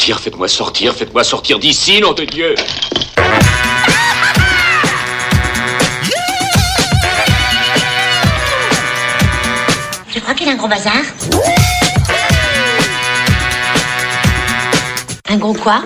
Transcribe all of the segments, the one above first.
faites-moi sortir d'ici, nom de Dieu. Tu crois qu'il a un gros bazar? Un gros quoi?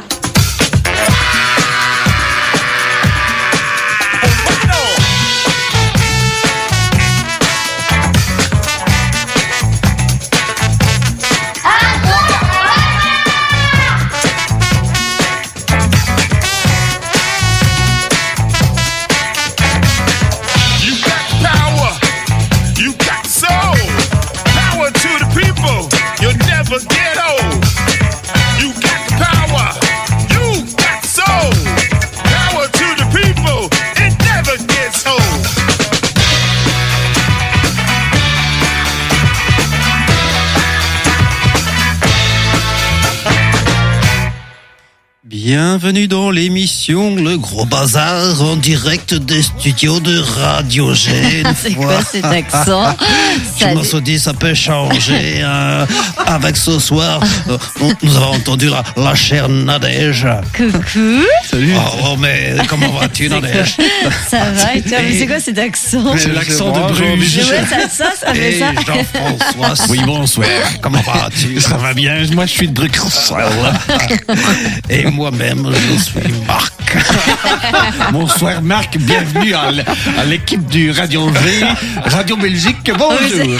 Bienvenue dans l'émission Le Gros Bazar en direct des studios de Radio G. C'est quoi cet accent? Je me suis dit ça peut changer avec ce soir. Nous avons entendu la chère Nadège. Coucou. Salut. Oh mais comment vas-tu Nadège? Ça va et toi? Mais c'est quoi cet accent? C'est l'accent de Bruges. Ouais, ça fait ça. Jean-François. Oui, bonsoir. Comment vas-tu? Ça va bien, moi je suis de Bruxelles. Et moi-même, je suis Marc. Bonsoir Marc, bienvenue à l'équipe du Radio G, Radio Belgique, bonjour.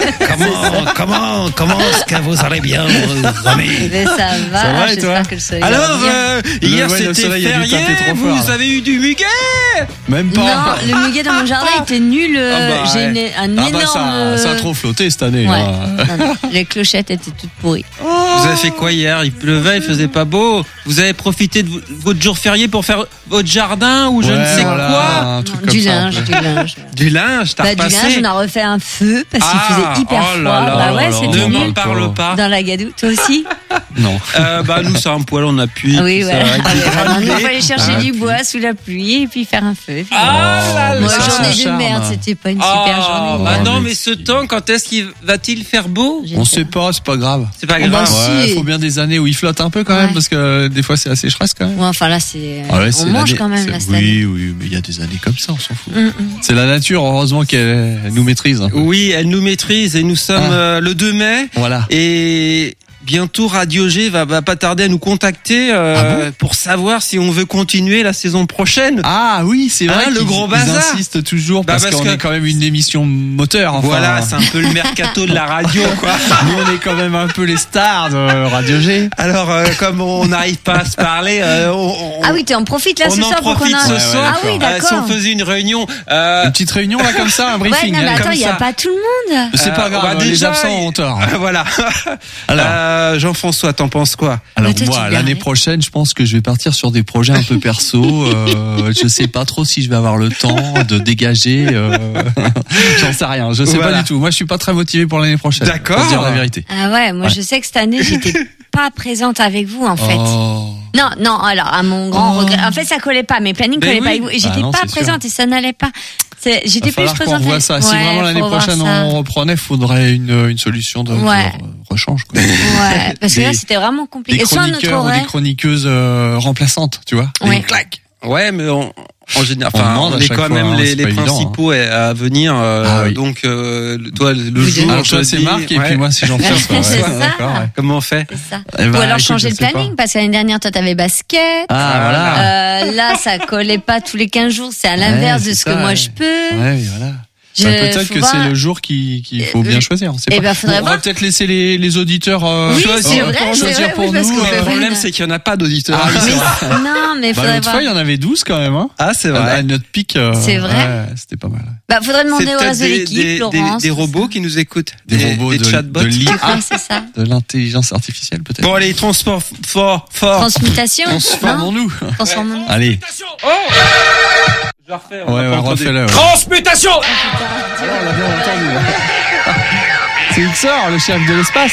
Comment est-ce que vous allez bien, amis? Mais ça va et toi? Que le soleil Alors, hier le c'était soleil a dû férié, taper trop fort, vous là. avez eu du muguet? Même pas. Non, le muguet dans mon jardin était nul. J'ai un énorme... ça a trop flotté cette année. Ouais. Hein. Non, les clochettes étaient toutes pourries. Vous avez fait quoi hier? Il pleuvait, il faisait pas beau. Vous avez profité de votre jour férié pour faire votre jardin ou je ne sais quoi? Du linge. Du linge, t'as Du linge, on a refait un feu parce qu'il faisait hyper froid. Bah ouais, c'était ne m'en nul. parle pas. Dans la gadoue, toi aussi? Non. Nous, c'est un poil, on appuie. Oui, tout ouais. ça, Il fallait chercher du bois sous la pluie et puis faire un feu. Moi, journée de merde, c'était pas une super journée. Bah non, mais ce temps, quand est-ce qu'il va-t-il faire beau? On sait pas, c'est pas grave. C'est pas bah, grave. si. Ouais, faut bien des années où il flotte un peu quand même, Ouais. parce que des fois c'est assez sécheresse quand même. Ouais, enfin là, c'est. Ah ouais, on c'est mange l'année- quand même c'est- là cette année. Oui, mais il y a des années comme ça, on s'en fout. C'est la nature, heureusement qu'elle nous maîtrise. Un peu. Oui, elle nous maîtrise et nous sommes le 2 mai. Voilà. Et bientôt Radio G va pas tarder à nous contacter pour savoir si on veut continuer la saison prochaine. Ah oui, c'est vrai. Le Gros Bazar. Ils insistent toujours parce qu'on est quand même une émission moteur. Enfin. Voilà, c'est un peu le mercato de la radio, quoi. Nous, on est quand même un peu les stars de Radio G. Alors, comme on n'arrive pas à se parler, Ah oui, en profites là ce on en soir pour qu'on profite ce a. soir. Ah oui, d'accord. Si on faisait une réunion, Une petite réunion là comme ça, un Ouais, briefing. non, mais hein, attends, comme il n'y a ça. pas tout le monde. C'est pas grave, les déjà, absents ont tort. Voilà. Alors. Jean-François, t'en penses quoi? Alors Toi, tu moi, te l'année verrais. prochaine, je pense que je vais partir sur des projets un peu perso. Je sais pas trop si je vais avoir le temps de dégager. J'en sais rien. Je sais Voilà. pas du tout. Moi, je suis pas très motivé pour l'année prochaine. D'accord. Pour dire la vérité. Ah ouais, moi je sais que cette année j'étais pas présente avec vous en fait. Oh. Non, alors à mon grand regret. En fait, ça collait pas, mes plannings Ben collaient pas oui. avec vous. Et j'étais Ah non, pas c'est sûr. présente et ça n'allait pas. J'étais Il va plus falloir qu'on présente. revoie ça. Si Ouais, vraiment l'année faut revoir prochaine ça. on reprenait, il faudrait une solution de rechange. Quoi. Ouais, parce que là Des- c'était vraiment Des compliqué. Soit notre chroniqueurs ou des horaire. chroniqueuses remplaçantes, tu vois. Ouais. Des claques. Ouais, mais en général, On demande à on est chaque quand fois, même hein, c'est les pas évident, principaux à venir. Oui. Donc, toi, le jour. Alors toi, c'est jeudi, Marc et ouais. puis moi, c'est Jean-François. C'est ça. D'accord, ouais. Comment on fait? C'est ça. Eh ben, Ou alors écoute, changer je le sais planning, pas. parce que l'année dernière, toi, t'avais basket. Ah, voilà. Là, ça collait pas tous les 15 jours. C'est à l'inverse Ouais, de c'est ce que ça, moi ouais. je peux. Ouais, voilà. Bah, peut-être que c'est le jour qu'il faut bien choisir. On sait Eh pas. ben, faudrait On va voir. peut-être laisser les auditeurs Oui, choisir, c'est vrai, c'est choisir vrai, pour oui, parce nous. qu'on Le fait problème, une- c'est qu'il n'y en a pas d'auditeurs. Ah oui, c'est vrai. Non, mais Bah, faudrait l'autre voir. fois, il y en avait 12 quand même. Hein. Ah, c'est À vrai. notre pic. C'est vrai. Ouais, c'était pas mal. Bah, faudrait demander C'est au peut-être reste de l'équipe, Laurence. des robots qui nous écoutent. Des robots des de chatbots. de l'IA, Ouais, c'est ça. de l'intelligence artificielle peut-être. Bon, allez, transport fort. Transmutation. Transformons-nous. Transformons-nous. Allez. Je la refais. Ouais, refais-le. Ouais. Transmutation. Alors, on l'a bien entendu. Là. C'est Ixor, le chef de l'espace.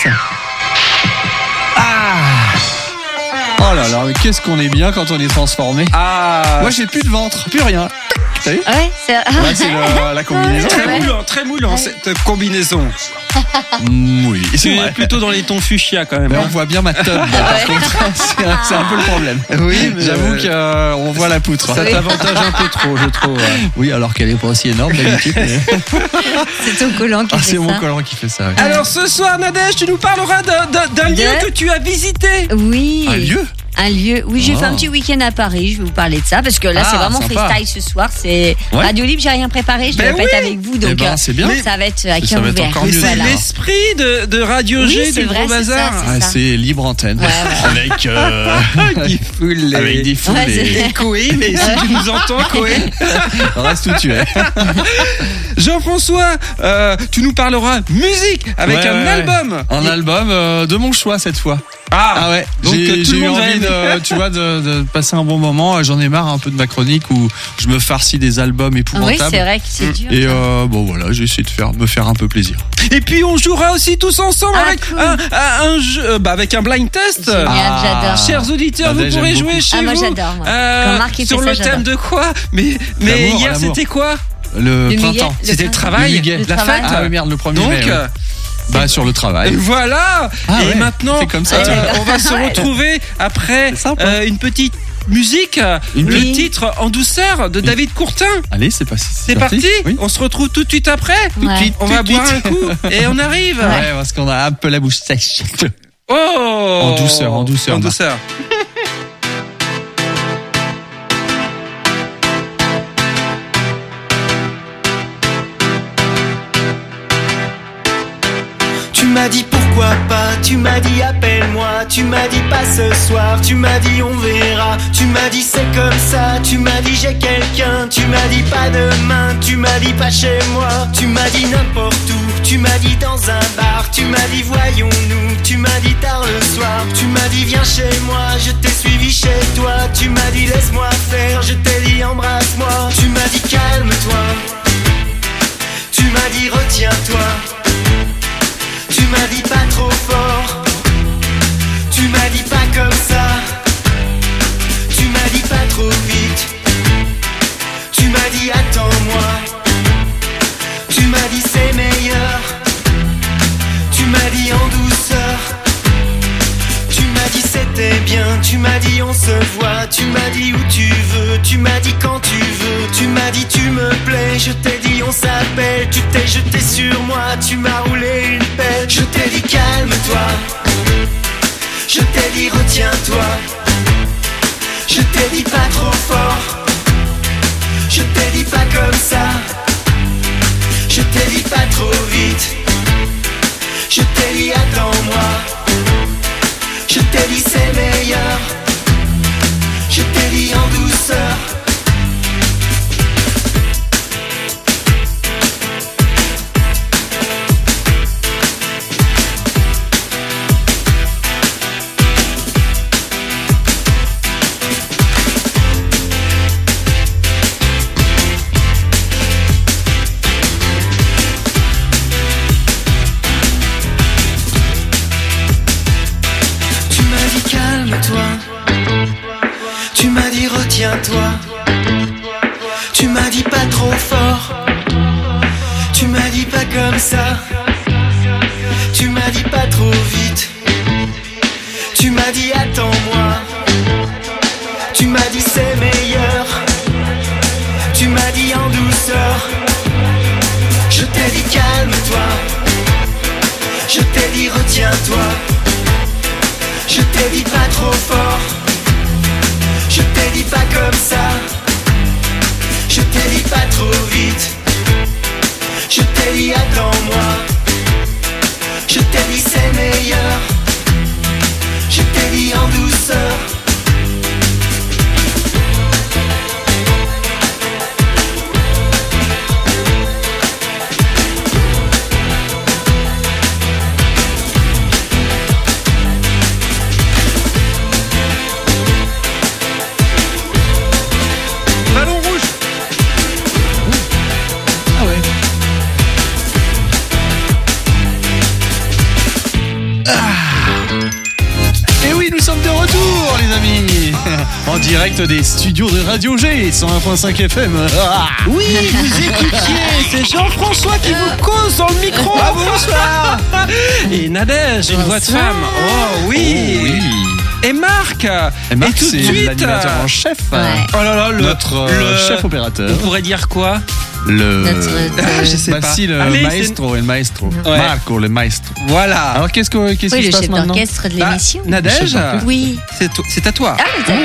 Oh là là, mais qu'est-ce qu'on est bien quand on est transformé. Ah. Moi, j'ai plus de ventre, plus rien. T'as vu? Ouais, c'est. Là, c'est la combinaison. Ouais. très moulant cette combinaison. Oui, Tu c'est es vrai. plutôt dans les tons fuchsia quand même. Mais on hein. voit bien ma teub, par contre. C'est un peu le problème. Oui, mais J'avoue qu'on voit la poutre. ça t'avantage un peu trop, je trouve. Oui, alors qu'elle est pas aussi énorme d'habitude. mais- C'est ton collant qui Ah, fait c'est mon ça. collant qui fait ça. oui. Alors ce soir, Nadège, tu nous parleras d'un lieu que tu as visité. Oui. Un lieu Un lieu. Oui, j'ai Ah. fait un petit week-end à Paris. Je vais vous parler de ça parce que là, Ah, c'est vraiment sympa. freestyle ce soir. C'est Ouais. Radio Libre. J'ai rien préparé. Je Ben devais pas être oui. avec vous, donc Eh ben, c'est bien. ça va être à Ça cœur va être ouvert. encore Mais mieux. c'est Voilà. l'esprit de Radio Oui, G c'est du vrai, Gros c'est Bazar. ça, Ah, ça. c'est libre antenne. Ouais, ouais. Avec, Qui fout les... avec des foules Ouais, et c'est- Et Koé, mais si tu nous entends, Koé. reste où tu es. Jean-François, tu nous parleras musique avec Ouais, un ouais. album. Un album de mon choix cette fois. Ah ouais, donc j'ai tout le eu monde va envie aimer. tu vois, de passer un bon moment. J'en ai marre un peu de ma chronique où je me farcis des albums Oui, épouvantables. c'est vrai que c'est dur. Et bon voilà, j'ai essayé de me faire un peu plaisir. Et puis on jouera aussi tous ensemble Ah, avec cool. un jeu, avec un blind test. Génial, j'adore. Chers auditeurs, Nadège, vous pourrez j'aime jouer beaucoup. chez Ah, moi, vous. j'adore, moi. Quand Marc, il sur fait le ça, thème de quoi Mais L'amour, hier l'amour. c'était quoi Le Le printemps. muguet. C'était le printemps. travail, Le muguet. la travail. fête. Ah oui, merde, le 1er Donc mai. Ouais. Bah sur le et travail. voilà. Ah et ouais, maintenant, c'est comme ça. on va se retrouver après C'est sympa. une petite musique, Une le petite- titre En douceur de David Courtin. Allez, c'est C'est parti. Oui. On se retrouve tout de suite après. Tout de suite, On va boire un coup et on arrive. Ouais, parce qu'on a un peu la bouche sèche. Oh. En douceur, En Marc. douceur. Tu m'as dit pourquoi pas, tu m'as dit appelle-moi, tu m'as dit pas ce soir, tu m'as dit on verra, tu m'as dit c'est comme ça, tu m'as dit j'ai quelqu'un, tu m'as dit pas demain, tu m'as dit pas chez moi, tu m'as dit n'importe où, tu m'as dit dans un bar, tu m'as dit voyons-nous, tu m'as dit tard le soir, tu m'as dit viens chez moi, je t'ai suivi chez toi, tu m'as dit laisse-moi faire, je t'ai dit embrasse-moi, tu m'as dit calme-toi, tu m'as dit retiens-toi. Tu m'as dit pas trop fort, tu m'as dit pas comme ça, tu m'as dit pas trop vite, tu m'as dit attends-moi, tu m'as dit c'est meilleur, tu m'as dit en douceur, tu m'as dit c'était bien, tu m'as dit on se voit, tu m'as dit où tu veux, tu m'as dit quand tu veux, tu m'as dit tu me plais, je t'ai dit on s'appelle, tu t'es jeté sur moi, tu m'as roulé une pelle, je t'ai dit calme-toi, je t'ai dit retiens-toi, je t'ai dit pas trop fort, je t'ai dit pas comme ça, je t'ai dit pas trop vite, je t'ai dit attends-moi, je t'ai dit c'est meilleur, je t'ai dit en douceur. Tu m'as dit calme-toi, tu m'as dit retiens-toi, tu m'as dit pas trop fort, tu m'as dit pas comme ça, tu m'as dit pas trop vite, tu m'as dit attends-moi, tu m'as dit c'est meilleur, tu m'as dit en douceur, je t'ai dit calme-toi, je t'ai dit retiens-toi. Je t'ai dit pas trop fort, je t'ai dit pas comme ça, je t'ai dit pas trop vite, je t'ai dit attends-moi, je t'ai dit c'est meilleur, je t'ai dit en douceur. Ballon rouge. Ah ouais. Et oui, nous sommes sommes de retour, les amis, en direct des studios de Radio G, 101.5 FM. Ah. Oui, vous écoutiez, c'est Jean-François qui vous cause dans le micro. Ah, bonsoir. Et Nadège, une voix de femme. Oh oui. Oh, oui. Et Marc. Et Marc, tout de c'est suite, l'animateur en chef. Ouais. Oh là là, notre chef opérateur. On pourrait dire quoi? Je sais pas. Si, le Allez, maestro, el maestro. Ouais. Marco, le maestro. Voilà. Alors, qu'est-ce qui Oui, se le passe chef maintenant? d'orchestre de l'émission. Nadège, Oui. c'est à toi. Ah, mais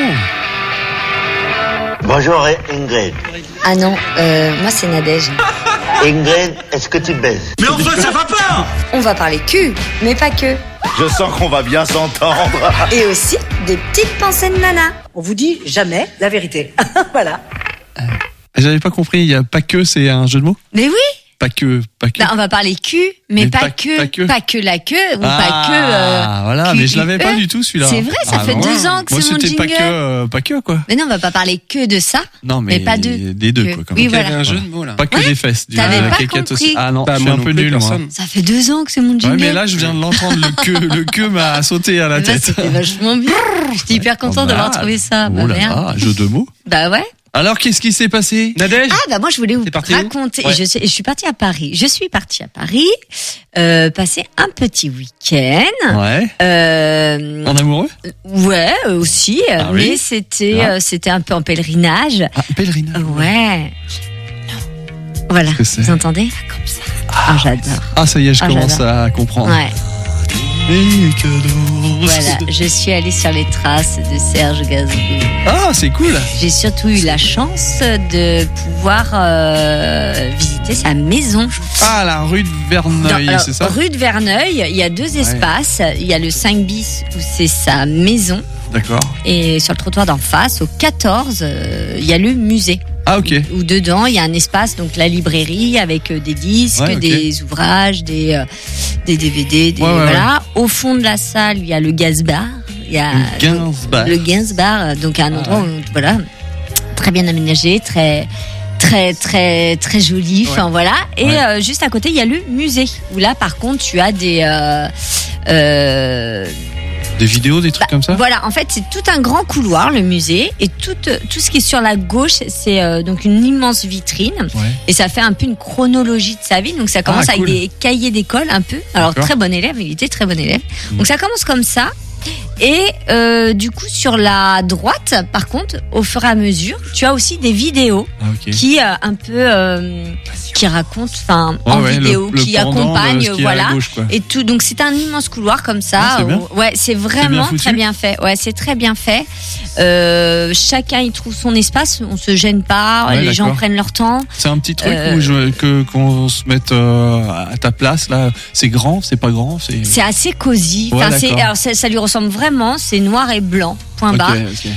Bonjour Ingrid. ah non, moi c'est Nadège. Ingrid, est-ce que tu baises? Mais enfin, ça va pas! On va parler cul, mais pas que. Je sens qu'on va bien s'entendre. Et aussi des petites pensées de nana. On vous dit jamais la vérité. Voilà. J'avais pas compris, il y a pas que, c'est un jeu de mots? Mais oui. Pas que. Bah, on va parler cul, mais pas que la queue ou pas que. Voilà, mais je l'avais pas du tout celui-là. C'est vrai, ça fait 2 ans que moi, c'est mon c'était jingle. pas que quoi. Mais non, on va pas parler que de ça. Non, mais pas de des deux que. quoi. Quand Oui, même. Il y avait voilà. un jeu de mots là. Pas que des fesses. T'avais pas caquette compris. aussi. Ah non, Pas je suis moi un non peu plus, nul moi. personne. Ça fait 2 ans que c'est mon jingle. Ouais, mais là je viens de l'entendre, le queue m'a sauté à la Bah, tête. c'était vachement bien. J'étais hyper contente d'avoir trouvé ça. Bah, Oh là merde. là, jeu de mots. Bah ouais. Alors qu'est-ce qui s'est passé? Nadège. Ah bah moi je voulais vous C'est parti où? raconter. Ouais. Je suis partie à Paris. Je suis partie à Paris, passer un petit week-end. Ouais. En amoureux? Ouais, aussi. Ah mais oui. c'était un peu en pèlerinage. Ah, pèlerinage. Ouais. Voilà. Qu'est-ce que c'est? Vous entendez? Comme ça. Ah, j'adore. Ah ça y est, je Ah, commence j'adore. à comprendre. Ouais. Et cadeau. Voilà. Je suis allée sur les traces de Serge Gainsbourg. Ah c'est cool. J'ai surtout eu la chance de pouvoir visiter sa maison. Ah la rue de Verneuil, Alors, c'est ça? Rue de Verneuil, il y a 2 espaces. Il y a le 5 bis où c'est sa maison. D'accord. Et sur le trottoir d'en face, au 14, il y a le musée. Ah ok. Où dedans, il y a un espace, donc la librairie avec des disques, Ouais, ok. des ouvrages, des DVD, Ouais, voilà. Au fond de la salle, il y a le Gainsbar. Il y a Le Gainsbar. Le Gainsbar, donc un endroit où, voilà, très bien aménagé, très joli. Enfin voilà. Et Ouais. juste à côté, il y a le musée où là, par contre, tu as des Des vidéos, des trucs comme ça? Voilà, en fait, c'est tout un grand couloir, le musée, et tout ce qui est sur la gauche, c'est donc une immense vitrine, Ouais. et ça fait un peu une chronologie de sa vie. Donc ça commence cool. avec des cahiers d'école un peu. Alors D'accord. très bon élève, il était très bon élève. Donc ça commence comme ça. Et du coup, sur la droite, par contre, au fur et à mesure, tu as aussi des vidéos Ah ok. qui un peu qui racontent, enfin en Ouais, vidéo, le qui pendant de accompagnent, ce qui est à voilà. gauche, quoi. Et tout, donc c'est un immense couloir comme ça. Ah, c'est bien. Ouais, c'est vraiment foutu. très bien fait. Ouais, c'est très bien fait. Chacun y trouve son espace. On se gêne pas. Ouais, les gens d'accord. prennent leur temps. C'est un petit truc Euh, où qu'on se mette à ta place là. C'est grand, c'est pas grand, c'est. C'est assez cosy. Ouais, Enfin, d'accord. alors ça lui ressemble vraiment. C'est noir et blanc. Point Ok, barre. ok.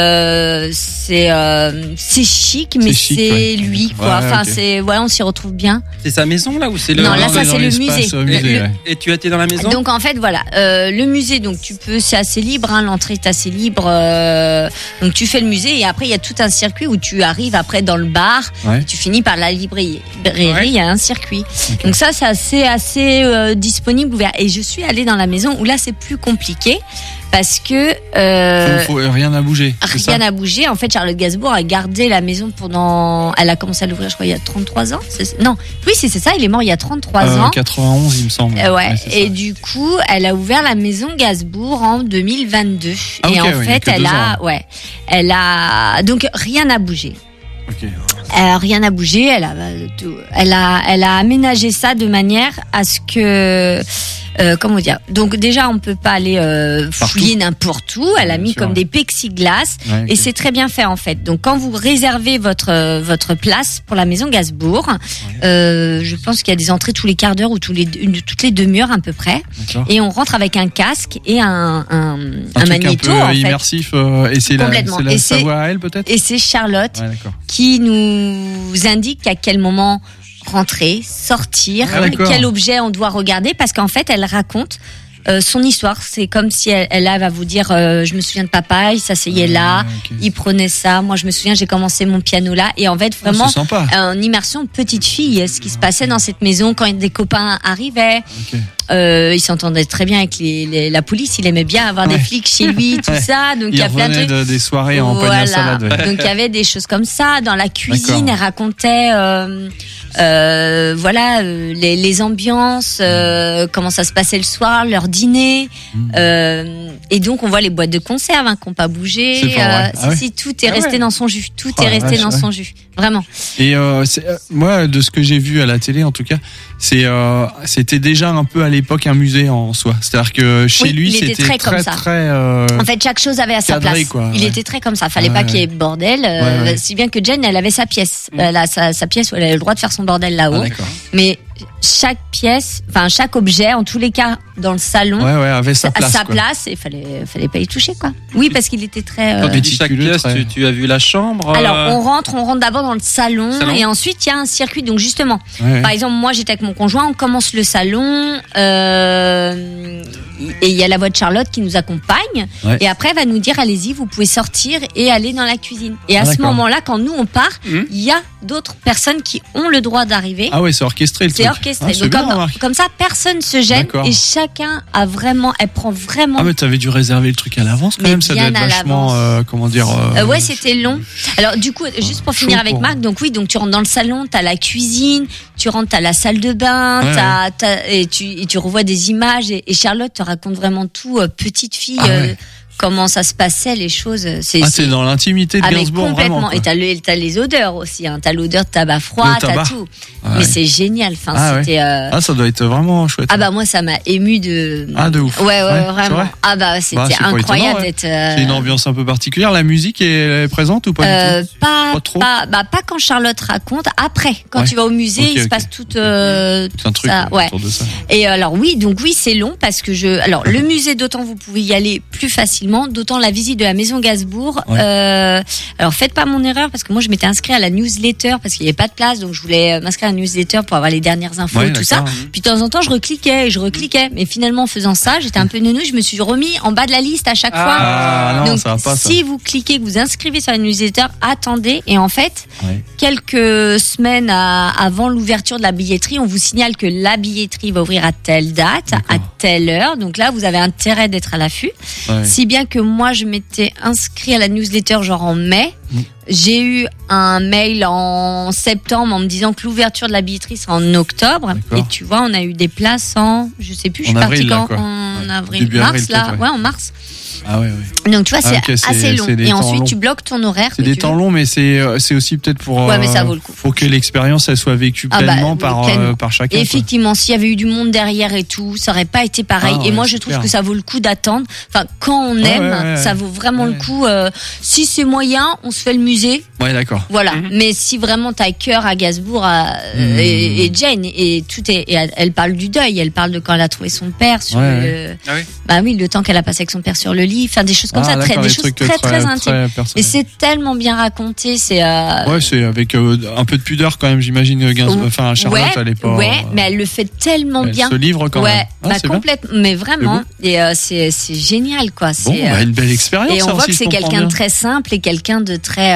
C'est chic, mais C'est chic, c'est ouais. lui quoi. Ouais, Enfin, ok. c'est on s'y retrouve bien. C'est sa maison là ou c'est le. Non, là, on ça, est dans c'est le l'espace, musée. musée, ouais. Et tu étais dans la maison? Donc en fait voilà, le musée, donc tu peux, c'est assez libre, hein, l'entrée est assez libre, donc tu fais le musée et après il y a tout un circuit où tu arrives après dans le bar, Ouais. et tu finis par la librairie, Ouais. il y a un circuit. Donc ça c'est assez disponible, ouvert. Et je suis allée dans la maison où là c'est plus compliqué parce que Faut rien à bouger. c'est ça rien n'a bougé. En fait, Charlotte Gainsbourg a gardé la maison pendant. Elle a commencé à l'ouvrir, je crois, il y a 33 ans. Non, oui, c'est ça. Il est mort il y a 33 ans. 91, il me semble. Ouais. c'est Et ça. du coup, elle a ouvert la maison Gainsbourg en 2022. Ah, et ok, en oui, il y a fait, que 2 ans. elle a donc rien n'a bougé. Ok. Rien n'a bougé. Elle a aménagé ça de manière à ce que. Comment dire? Donc déjà, on peut pas aller fouiller n'importe où. Elle a Bien mis sûr, comme ouais. des plexiglas. Ouais, ok. Et c'est très bien fait en fait. Donc quand vous réservez votre place pour la maison Gainsbourg, je pense qu'il y a des entrées tous les quarts d'heure ou toutes les demi-heures à peu près. D'accord. Et on rentre avec un casque et un truc magnéto un peu en fait. immersif. Et c'est Complètement. la Et sa c'est- voix à elle peut-être. Et c'est Charlotte Ouais, d'accord. qui nous indique à quel moment rentrer, sortir, Ah, d'accord. quel objet on doit regarder, parce qu'en fait elle raconte son histoire. C'est comme si elle va vous dire, je me souviens de papa, il s'asseyait là, il prenait ça. Moi, je me souviens, j'ai commencé mon piano là, et en fait, vraiment, en immersion petite fille, ce qui se passait dans cette maison quand des copains arrivaient. Il s'entendait très bien avec la police. Il aimait bien avoir des flics chez lui, tout ça. Donc il y a plein de trucs. Des soirées en panier à salade. Ouais. Donc il y avait des choses comme ça. Dans la cuisine, elle racontait, les ambiances, comment ça se passait le soir, leur dîner. Et donc on voit les boîtes de conserve qui n'ont pas bougé. Si tout est resté dans son jus. Tout est resté dans son jus. Vraiment. Et moi, de ce que j'ai vu à la télé, en tout cas, c'était déjà un peu à l'époque un musée en soi. C'est-à-dire que chez lui, c'était très comme ça. En fait, chaque chose avait à sa place. Il était très comme ça. Fallait pas qu'il y ait bordel. Si bien que Jane, elle avait sa pièce. Elle a sa pièce où elle avait le droit de faire son bordel là-haut. Mais chaque pièce, enfin chaque objet, en tous les cas dans le salon, avait sa place. À sa place, et fallait pas y toucher quoi. Oui, parce qu'il était très. Quand tu dis chaque pièce, tu as vu la chambre. Alors on rentre d'abord dans le salon. Et ensuite il y a un circuit. Donc justement, par exemple moi j'étais avec mon conjoint, on commence le salon. Et il y a la voix de Charlotte qui nous accompagne. Et après elle va nous dire allez-y, vous pouvez sortir et aller dans la cuisine. Et à ce moment-là, quand nous on part, il y a d'autres personnes qui ont le droit d'arriver. Ah ouais, c'est orchestré le truc. C'est orchestré. Donc comme ça, personne se gêne et chacun a vraiment, elle prend vraiment. Ah mais t'avais dû réserver le truc à l'avance quand même. Ça doit être vachement, ouais, c'était long. Alors du coup, juste pour finir avec Marc, donc tu rentres dans le salon, t'as la cuisine, tu rentres, t'as la salle de bain, et tu revois des images et Charlotte te raconte vraiment tout, petite fille. Comment ça se passait, les choses. C'est dans l'intimité de Gainsbourg, complètement. Vraiment. Et t'as les odeurs aussi. T'as l'odeur de tabac froid, t'as tout. Mais c'est génial. Enfin, c'était. Ça doit être vraiment chouette. Moi, ça m'a ému de. De ouf. Ouais, vraiment. C'était incroyable d'être. C'est une ambiance un peu particulière. La musique est présente ou pas du tout? Pas trop. Pas quand Charlotte raconte. Après, quand tu vas au musée, il se passe tout. un truc autour de ça. Et alors c'est long parce que le musée, d'autant vous pouvez y aller plus facilement. D'autant la visite de la maison Gainsbourg. Alors faites pas mon erreur parce que moi je m'étais inscrit à la newsletter parce qu'il y avait pas de place, donc je voulais m'inscrire à la newsletter pour avoir les dernières infos et tout ça. Puis de temps en temps je recliquais, mais finalement en faisant ça j'étais un peu neuneux, je me suis remis en bas de la liste à chaque fois. Non, donc ça va pas, si vous cliquez, que vous inscrivez sur la newsletter, attendez et en fait quelques semaines avant l'ouverture de la billetterie, on vous signale que la billetterie va ouvrir à telle date, à telle heure. Donc là vous avez intérêt d'être à l'affût. Si bien que moi je m'étais inscrit à la newsletter genre en mai. J'ai eu un mail en septembre en me disant que l'ouverture de la billetterie sera en octobre. Et tu vois, on a eu des places en, je sais plus, je suis partie quand, en avril, mars là, en mars. Donc tu vois, c'est assez long. Et ensuite tu bloques ton horaire. C'est des temps longs, mais c'est aussi peut-être pour. Mais ça vaut le coup. Faut que l'expérience elle soit vécue pleinement par chacun. Et effectivement, s'il y avait eu du monde derrière et tout, ça aurait pas été pareil. Et moi, je trouve que ça vaut le coup d'attendre. Enfin, quand on aime, ça vaut vraiment le coup. Si c'est moyen, on se fait le musée. Ouais, d'accord. Voilà. Mais si vraiment t'as cœur à Gainsbourg et Jane et tout elle parle du deuil, elle parle de quand elle a trouvé son père sur le temps qu'elle a passé avec son père sur le lit, faire des choses comme ça, des choses très intimes. Et c'est tellement bien raconté, c'est c'est avec un peu de pudeur quand même, j'imagine. Enfin, Charlotte, elle est pas. Mais elle le fait tellement bien. Elle se livre quand même. Complètement. Mais vraiment, et c'est génial quoi. C'est une belle expérience. Et on voit que c'est quelqu'un de très simple et quelqu'un de très.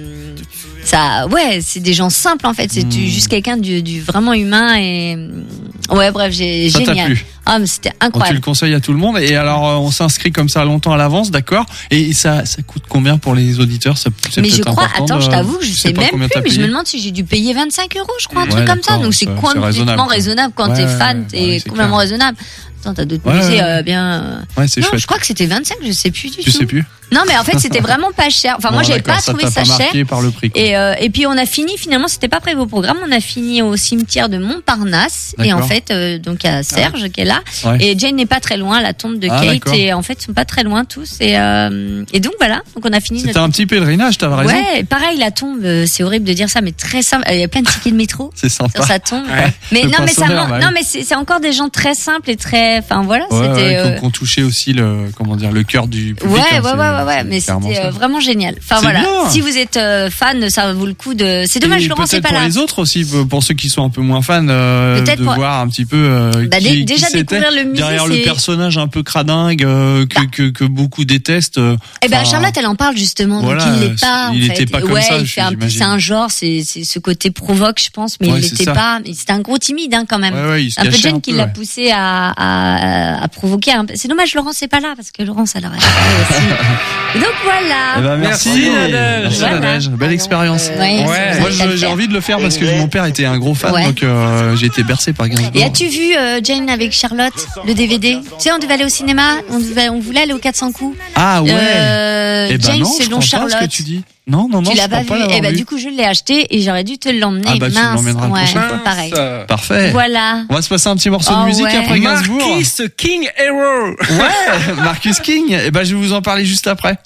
C'est des gens simples en fait. C'est juste quelqu'un du vraiment humain et j'ai génial. T'a plu. Mais c'était incroyable. Tu le conseilles à tout le monde. Et alors, on s'inscrit comme ça longtemps à l'avance, d'accord. Et ça coûte combien pour les auditeurs? Mais je crois, je t'avoue que je sais même plus, mais je me demande si j'ai dû payer 25 €, je crois, un truc comme ça. Donc c'est complètement raisonnable quand t'es fan, t'es complètement raisonnable. Attends, t'as d'autres musées bien. C'est chouette. Je crois que c'était 25, je sais plus du tout. Tu sais plus? Non, mais en fait, c'était vraiment pas cher. Enfin, moi, j'avais pas trouvé ça cher. Par le prix, et puis, on a fini, finalement, c'était pas prévu au programme. On a fini au cimetière de Montparnasse. Et en fait, donc, il y a Serge qui est là. Et Jane n'est pas très loin, la tombe de Kate. Et en fait, ils sont pas très loin tous. Et donc, voilà. Donc, on a fini. C'était un petit pèlerinage, t'as raison. Ouais, pareil, la tombe, c'est horrible de dire ça, mais très simple. Il y a plein de tickets de métro. C'est sympa. Sur sa tombe. Mais non, mais c'est encore des gens très simples et très, chantait. Enfin voilà, c'était. Qu'on touchait aussi le cœur du public. Ouais. Mais c'était vraiment génial. Enfin voilà. Bien. Si vous êtes fan, ça vaut le coup de. C'est dommage, Laurent, c'est pas là. Pour les autres aussi, pour ceux qui sont un peu moins fans, de voir un petit peu. Déjà découvrir le musée. Derrière le personnage un peu cradingue que beaucoup détestent. Charlotte, elle en parle justement. Voilà, donc il l'est pas. Il était pas comme ça. C'est un genre, c'est ce côté provoque, je pense, mais il l'était pas. C'était un gros timide quand même. Un peu de gêne qui l'a poussé à provoquer. C'est dommage, Laurent, c'est pas là parce que Laurent, ça l'aurait aussi. Donc voilà. Merci Nadège. Belle expérience. Moi, j'ai envie de le faire parce que mon père était un gros fan, donc j'ai été bercé par Gainsbourg. Et as-tu vu Jane avec Charlotte, le DVD? Tu sais, on devait aller au cinéma, on voulait aller au 400 coups. Ah ouais. Jane, non, selon Charlotte. Ce que tu dis. Non, tu l'as pas vu. Du coup, je l'ai acheté et j'aurais dû te l'emmener. Tu l'emmèneras pareil. Parfait. Voilà. On va se passer un petit morceau de musique après Gainsbourg. Marcus King Hero. Ouais, Marcus King. Je vais vous en parler juste après.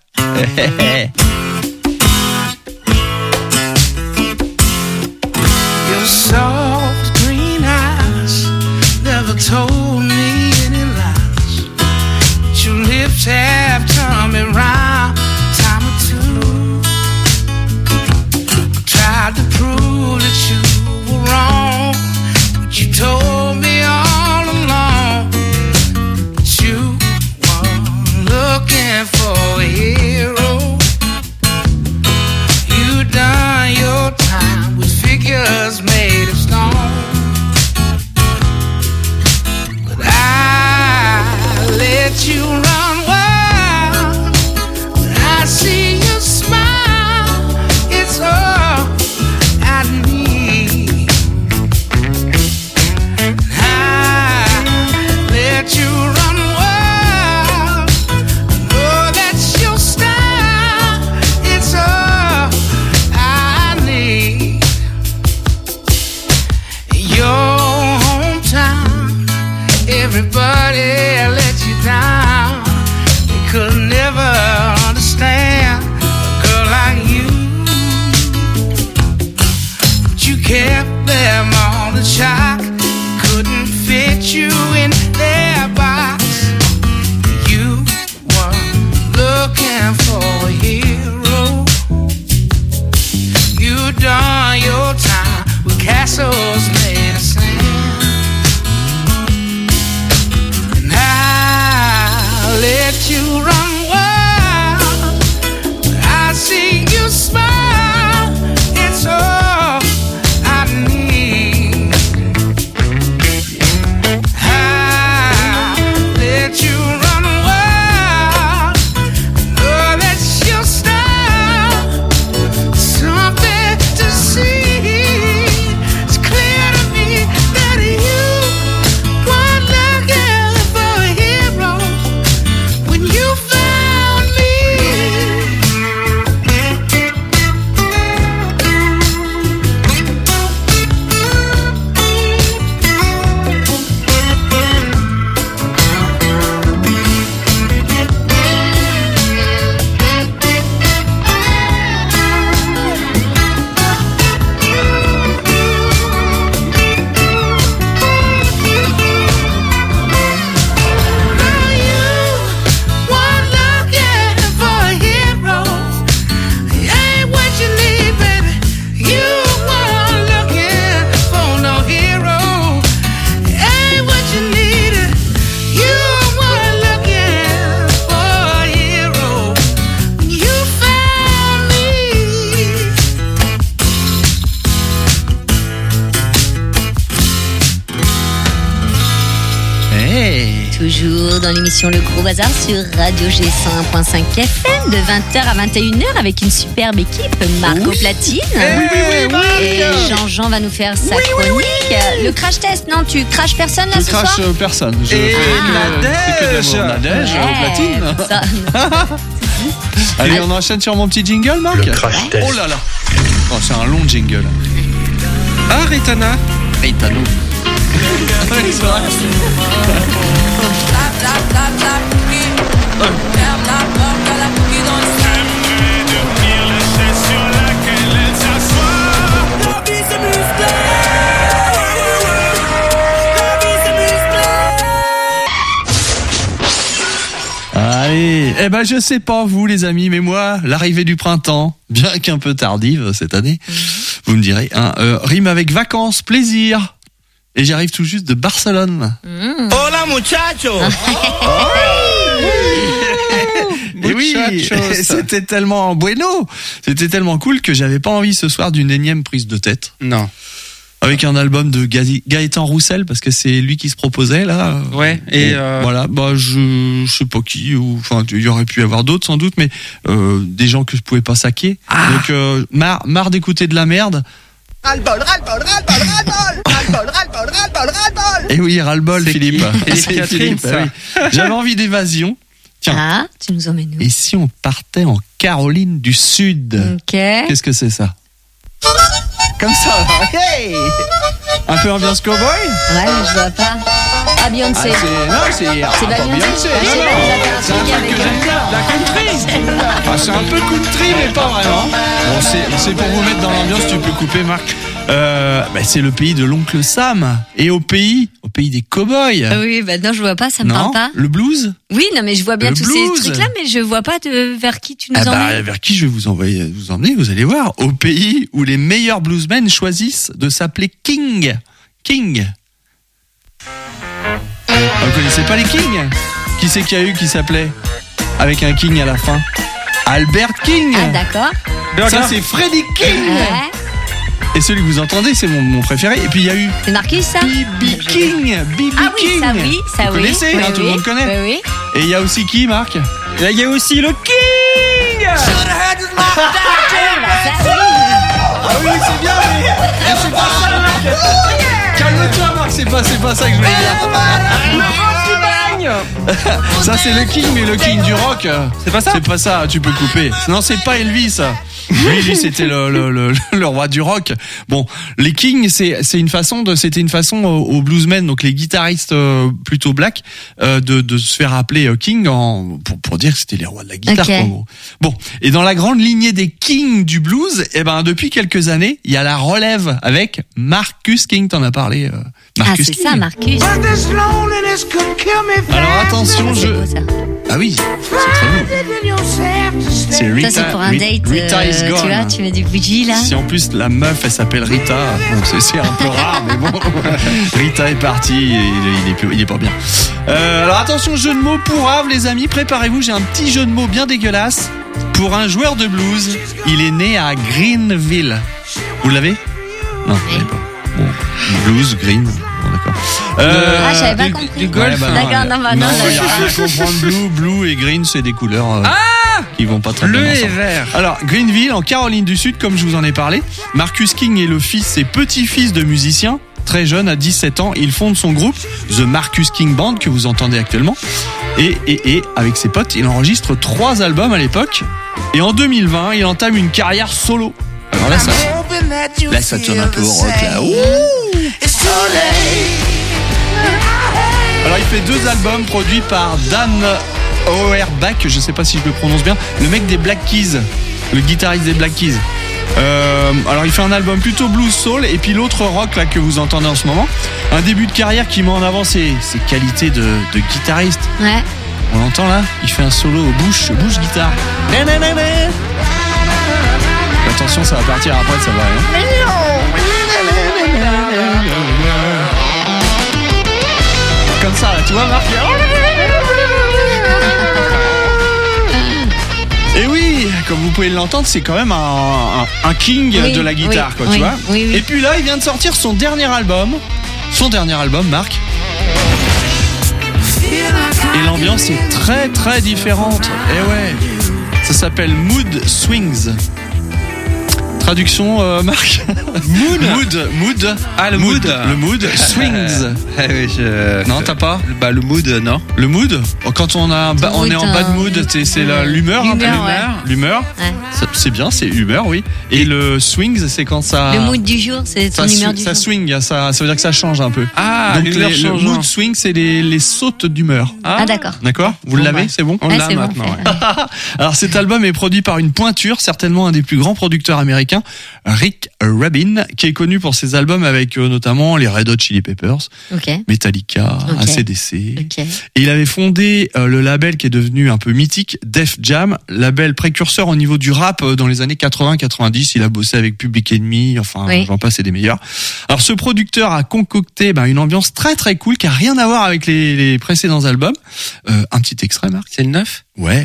Your soft green eyes never told me any lies. Your lips have turned me round time or two. Tried to prove that you were wrong, but you told me all along that you were looking for a hero. You done your time with figures made of stone, but I let you run wild. When I see you smile, it's all I need. I let you run wild. Oh, that's your style. It's all I need. Your hometown, everybody let you down. They could never understand a girl like you. But you kept them on the chalk, couldn't fit you in their box. You were looking for a hero. You done your time with castles made of sand, and I let you run wild. I see you smile, it's all I need. I let you run wild. Oh, that's your style. Something to see. It's clear to me that you weren't looking for a hero when you found me. Toujours dans l'émission Le Gros Bazar sur Radio G100.5 FM de 20h à 21h avec une superbe équipe. Marco Platine et Jean-Jean va nous faire sa chronique. Le crash test, non, tu crashes personne là ce soir? Je crache personne. Nadège Platine. Allez, on enchaîne sur mon petit jingle, Marc. Le crash test. Oh là là. Oh, c'est un long jingle. Ah, Ritana. Ritano. Eh ben, je sais pas vous, les amis, mais moi, l'arrivée du printemps, bien qu'un peu tardive cette année, vous me direz, hein, rime avec vacances, plaisir. Et j'arrive tout juste de Barcelone. Hola, muchacho. Et oui, c'était tellement bueno, c'était tellement cool que j'avais pas envie ce soir d'une énième prise de tête. Non. Avec un album de Gaëtan Roussel, parce que c'est lui qui se proposait là. Ouais. Et voilà, bah je sais pas qui, ou enfin il y aurait pu y avoir d'autres sans doute, mais des gens que je pouvais pas saquer. Donc marre d'écouter de la merde. Ras-le-bol. Et oui, ras-le-bol, Philippe. C'est Catherine, ça. Oui. J'avais envie d'évasion. Tiens. Ah, tu nous emmènes où? Et si on partait en Caroline du Sud? Ok. Qu'est-ce que c'est ça? Comme ça. Hey, un peu ambiance cowboy? Ouais, mais je vois pas. Ah, Beyoncé. C'est pas Beyoncé. C'est un truc que j'aime bien. La country. C'est un peu country, mais pas vraiment. Bon, c'est pour vous mettre dans l'ambiance. Tu peux couper, Marc. C'est le pays de l'oncle Sam. Et au pays des cowboys. Oui, bah non, je vois pas, ça me parle pas. Le blues? Oui, non, mais je vois bien Le tous blues. ces trucs-là, mais je vois pas vers qui tu nous emmènes. Vers qui je vais vous emmener, vous allez voir. Au pays où les meilleurs bluesmen choisissent de s'appeler King. King. Vous connaissez pas les Kings? Qui c'est qu'il y a eu qui s'appelait avec un King à la fin? Albert King. Ah, d'accord. Ça, c'est Freddie King. Ouais. Et celui que vous entendez, c'est mon préféré. Et puis il y a eu C'est Marcus, ça? B.B. King. B.B. Ah oui, King. ça oui, ça vous oui. connaissez, Oui, hein, tout le monde connaît. Oui, oui. Et il y a aussi qui, Marc? là, il y a aussi le King. Ah oui, c'est bien, mais c'est pas ça, Marc. Calme-toi, Marc, c'est pas ça que je voulais dire. Ça, c'est le King, mais le King du rock. C'est pas ça? C'est pas ça, tu peux couper. Non, c'est pas Elvis. Lui, c'était le roi du rock. Bon, les Kings, c'était une façon aux bluesmen, donc les guitaristes plutôt black, de se faire appeler King pour dire que c'était les rois de la guitare. Okay. En gros. Bon, et dans la grande lignée des Kings du blues, depuis quelques années, il y a la relève avec Marcus King. T'en as parlé, Marcus c'est King. ça, Marcus. Alors attention, C'est beau, ça. Ah oui, c'est très beau. C'est Rita. Ça, c'est pour un date. Rita is gone. Tu vois, tu mets du bougie, là. Si en plus la meuf elle s'appelle Rita, bon, c'est un peu rare, mais bon, Rita est partie, il est pas bien. Alors attention, jeu de mots pourrave les amis, préparez-vous, j'ai un petit jeu de mots bien dégueulasse. Pour un joueur de blues, il est né à Greenville. Vous l'avez? Non, vous l'avez pas. Bon, blues, green, bon, d'accord. J'avais pas compris. Du golf. D'accord, non, il y a rien à comprendre. Blue et green, c'est des couleurs qui vont pas très bien Bleu et ensemble. vert. Alors, Greenville, en Caroline du Sud, comme je vous en ai parlé, Marcus King est le fils et petit-fils de musiciens. Très jeune, à 17 ans, il fonde son groupe, The Marcus King Band, que vous entendez actuellement. Et avec ses potes, il enregistre 3 albums à l'époque. Et en 2020, il entame une carrière solo. Alors là, ça tourne un peu au rock, là. Ouh. Alors, il fait 2 albums produits par Dan Auerbach, je sais pas si je le prononce bien, le mec des Black Keys, le guitariste des Black Keys. Alors, il fait un album plutôt blues soul, et puis l'autre rock là que vous entendez en ce moment, un début de carrière qui met en avant ses qualités de guitariste. Ouais. On l'entend là, il fait un solo au bush guitare. Attention, ça va partir après, ça va rien. Comme ça, là, tu vois, Marc? Et oui, comme vous pouvez l'entendre, c'est quand même un king de la guitare, quoi, tu vois. Oui. Et puis là, il vient de sortir son dernier album, Marc. Et l'ambiance est très très différente. Et ouais, ça s'appelle Mood Swings. Traduction, Marc? Mood. Ah, le mood. Le mood swings. Oui, Non, t'as pas? Le mood, non. Le mood? Quand on est en bad mood, c'est l'humeur. L'humeur. Ouais. C'est bien, c'est humeur, oui. Et le swings, c'est quand ça. Le mood du jour, c'est ton humeur du jour. Ça swing, ça veut dire que ça change un peu. Ah, donc le mood swing, c'est les sautes d'humeur. Ah, d'accord. D'accord? Vous l'avez? C'est bon? On Ouais, l'a c'est bon, maintenant. fait. Alors cet album est produit par une pointure, certainement un des plus grands producteurs américains américain Rick Rubin, qui est connu pour ses albums avec notamment les Red Hot Chili Peppers, Metallica, AC/DC. Et il avait fondé le label qui est devenu un peu mythique, Def Jam, label précurseur au niveau du rap dans les années 80-90. Il a bossé avec Public Enemy, enfin j'en passe, c'est des meilleurs. Alors ce producteur a concocté une ambiance très très cool qui a rien à voir avec les précédents albums. Un petit extrait, Marc. C'est le 9 ? Ouais.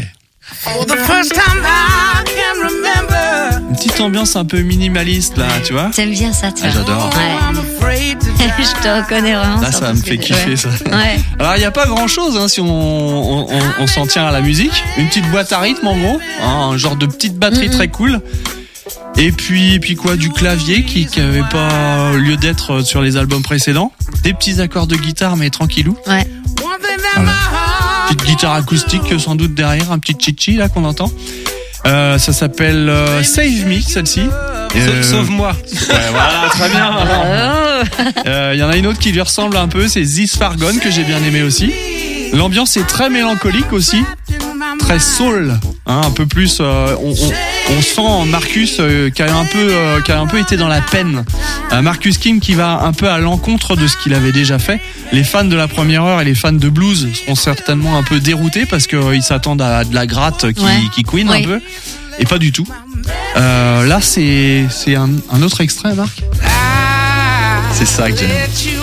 Une petite ambiance un peu minimaliste là, tu vois. T'aimes bien ça, toi? J'adore. Ouais. Je te reconnais vraiment. Là, ça me fait kiffer ça. Ouais. Alors il y a pas grand chose si on s'en tient à la musique. Une petite boîte à rythme en gros, un genre de petite batterie très cool. Et puis quoi, du clavier qui avait pas lieu d'être sur les albums précédents. Des petits accords de guitare mais tranquillou. Ouais. Voilà. Petite guitare acoustique sans doute derrière, un petit chichi là qu'on entend. Ça s'appelle Save Me, celle-ci. Sauve-moi. Ouais, voilà, très bien. Il y en a une autre qui lui ressemble un peu, c'est This Far Gone, que j'ai bien aimé aussi. L'ambiance est très mélancolique aussi, très soul, un peu plus. On sent Marcus qui a un peu été dans la peine. Marcus King qui va un peu à l'encontre de ce qu'il avait déjà fait. Les fans de la première heure et les fans de blues seront certainement un peu déroutés parce qu'ils s'attendent à de la gratte qui queen un peu. Et pas du tout. Là, c'est un autre extrait, Marc. C'est ça que j'aime.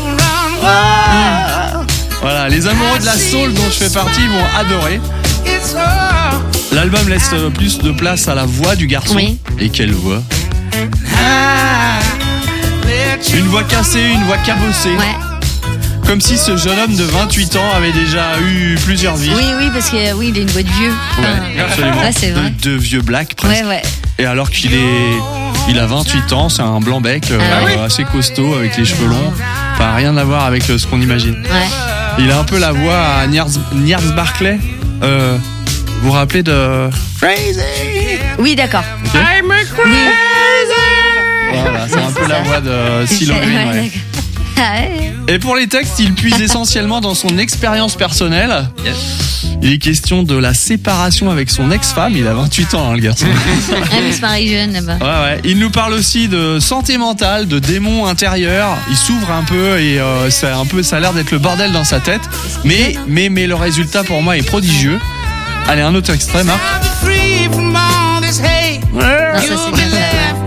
Voilà, les amoureux de la soul dont je fais partie vont adorer. L'album laisse plus de place à la voix du garçon. Et quelle voix! Une voix cassée, une voix cabossée. Comme si ce jeune homme de 28 ans avait déjà eu plusieurs vies. Oui, parce que il a une voix de vieux. Ouais, absolument. C'est vrai. De vieux black presque. Ouais. Et alors il a 28 ans, c'est un blanc bec assez costaud avec les cheveux longs. Pas rien à voir avec ce qu'on imagine. Il a un peu la voix à Gnarls Barclay. Vous vous rappelez de Crazy? Oui, d'accord. Okay. I'm crazy. Voilà, c'est un peu la voix de CeeLo Green. Et pour les textes, il puise essentiellement dans son expérience personnelle. Il est question de la séparation avec son ex-femme. Il a 28 ans, le garçon. Il se marie jeune là-bas. Ouais. Il nous parle aussi de santé mentale, de démons intérieurs. Il s'ouvre un peu et ça a l'air d'être le bordel dans sa tête. Mais le résultat pour moi est prodigieux. Allez, un autre extrait, Marc. Non, ça c'est bien.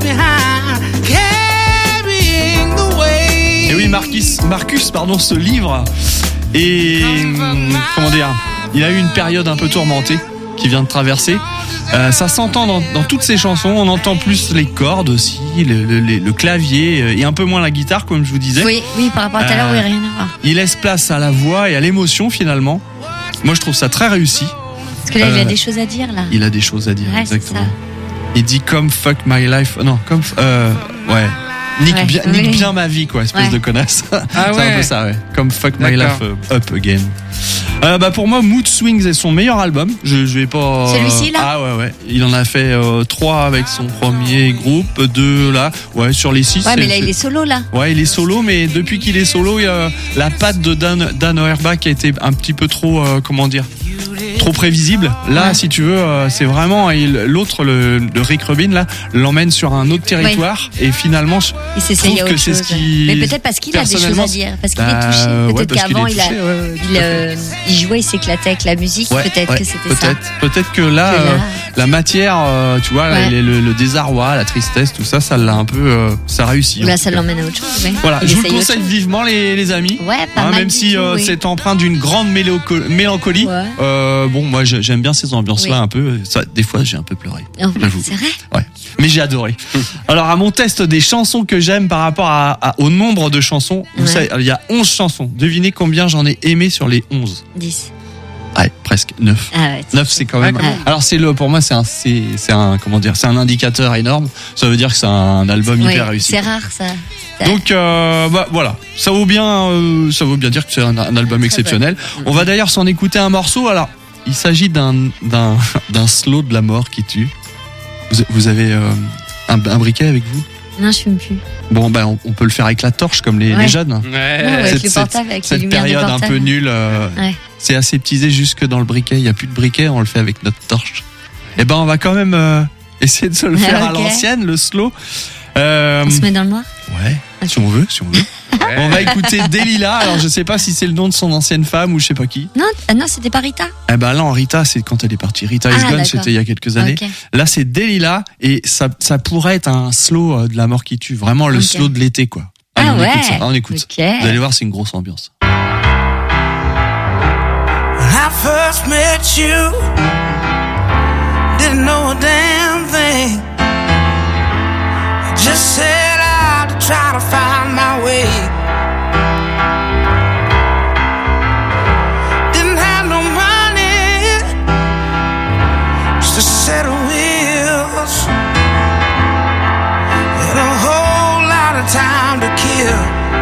Et oui, Marcus se livre et comment dire, il a eu une période un peu tourmentée qui vient de traverser. Ça s'entend dans toutes ses chansons. On entend plus les cordes aussi, le clavier et un peu moins la guitare, comme je vous disais. Oui, par rapport à tout à l'heure, rien à voir. Il laisse place à la voix et à l'émotion finalement. Moi, je trouve ça très réussi. Parce que là, il a des choses à dire là. Il a des choses à dire, exactement. Il dit comme fuck my life. Non, comme ouais. Nique bien ma vie, quoi, espèce de connasse. C'est un peu ça, comme fuck my life up again. Pour moi, Mood Swings est son meilleur album. Je vais pas. Celui-ci là. Ah ouais. Il en a fait 3 avec son premier groupe, 2 là. Ouais, sur les 6. Ouais, mais là il est solo là. Ouais, il est solo, mais depuis qu'il est solo, la patte de Dan Auerbach a été un petit peu trop, trop prévisible. Là, si tu veux, c'est vraiment l'autre, le Rick Rubin là, l'emmène sur un autre territoire et finalement, il s'essaye trouve que c'est ce qui. Mais peut-être parce qu'il a des choses à dire, parce qu'il est touché. Peut-être qu'avant il jouait, il s'éclatait avec la musique. Peut-être que c'était ça. Peut-être que là, la matière, tu vois, le désarroi, la tristesse, tout ça, ça l'a un peu, ça réussit. Là, ça l'emmène à autre chose. Voilà, je vous le conseille vivement, les amis. Ouais, pas mal. Même si c'est empreint d'une grande mélancolie. Bon, moi j'aime bien ces ambiances-là un peu. Ça, des fois, j'ai un peu pleuré. C'est vrai. Ouais. Mais j'ai adoré. Alors, à mon test des chansons que j'aime par rapport au nombre de chansons, vous savez, il y a 11 chansons. Devinez combien j'en ai aimé sur les 11. 10. Ouais, presque 9. 9, c'est quand même. Alors, pour moi, c'est un indicateur énorme. Ça veut dire que c'est un album hyper réussi. C'est rare, ça. Donc voilà, ça vaut bien dire que c'est un album exceptionnel. On va d'ailleurs s'en écouter un morceau. Alors, il s'agit d'un slow de la mort qui tue. Vous avez un briquet avec vous? Non, je fume plus. Bon, on peut le faire avec la torche comme les jeunes. Cette période un peu nulle, c'est aseptisé jusque dans le briquet. Il y a plus de briquet, on le fait avec notre torche. Et on va quand même Essayez de se le faire à Ok. l'ancienne, le slow. On se met dans le noir. Ouais, si on veut. On va écouter Delilah. Alors je sais pas si c'est le nom de son ancienne femme ou je sais pas qui. Non, c'était pas Rita. Eh ben là, Rita, c'est quand elle est partie. Rita is Gone, d'accord. c'était il y a quelques années. Ok. Là, c'est Delilah et ça pourrait être un slow de la mort qui tue. Vraiment le Ok. slow de l'été, quoi. Ah on ouais. écoute ça. On écoute. Ok. Vous allez voir, c'est une grosse ambiance. When I first met you, didn't know a damn thing. Just set out to try to find my way. Didn't have no money, just a set of wheels and a whole lot of time to kill.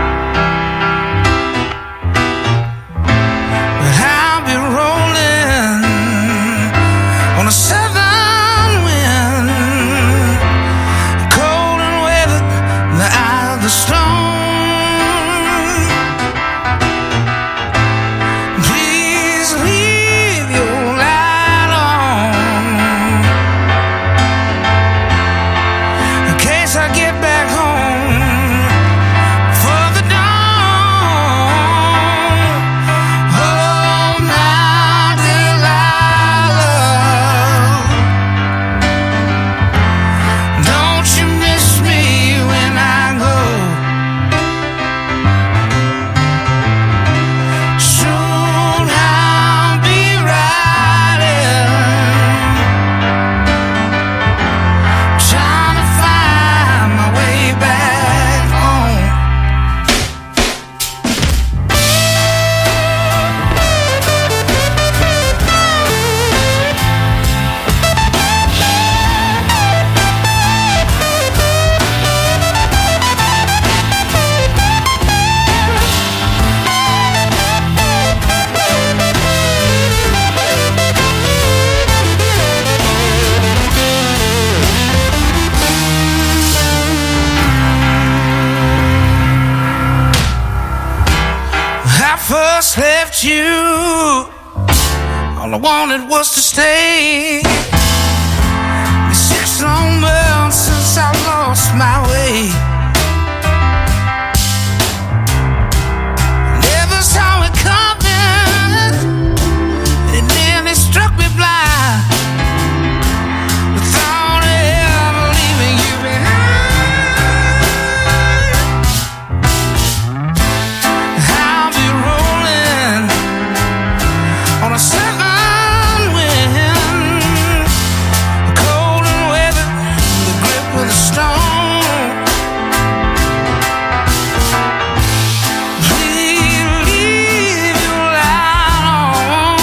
But I'll be rolling on a southern wind, cold and weathered in the eye of the storm. Please leave your light on in case I get back home for the dawn. Oh, my Delilah, don't you miss me when I go? Soon I'll be riding, trying to find my way back home. I first left you, all I wanted was to stay. It's 6 long months since I lost my way. Never saw it coming, and then it struck me blind. The thought of ever leaving you behind. I'll be rolling on a southern wind, cold and weathered, the grip of the storm. Please leave your light on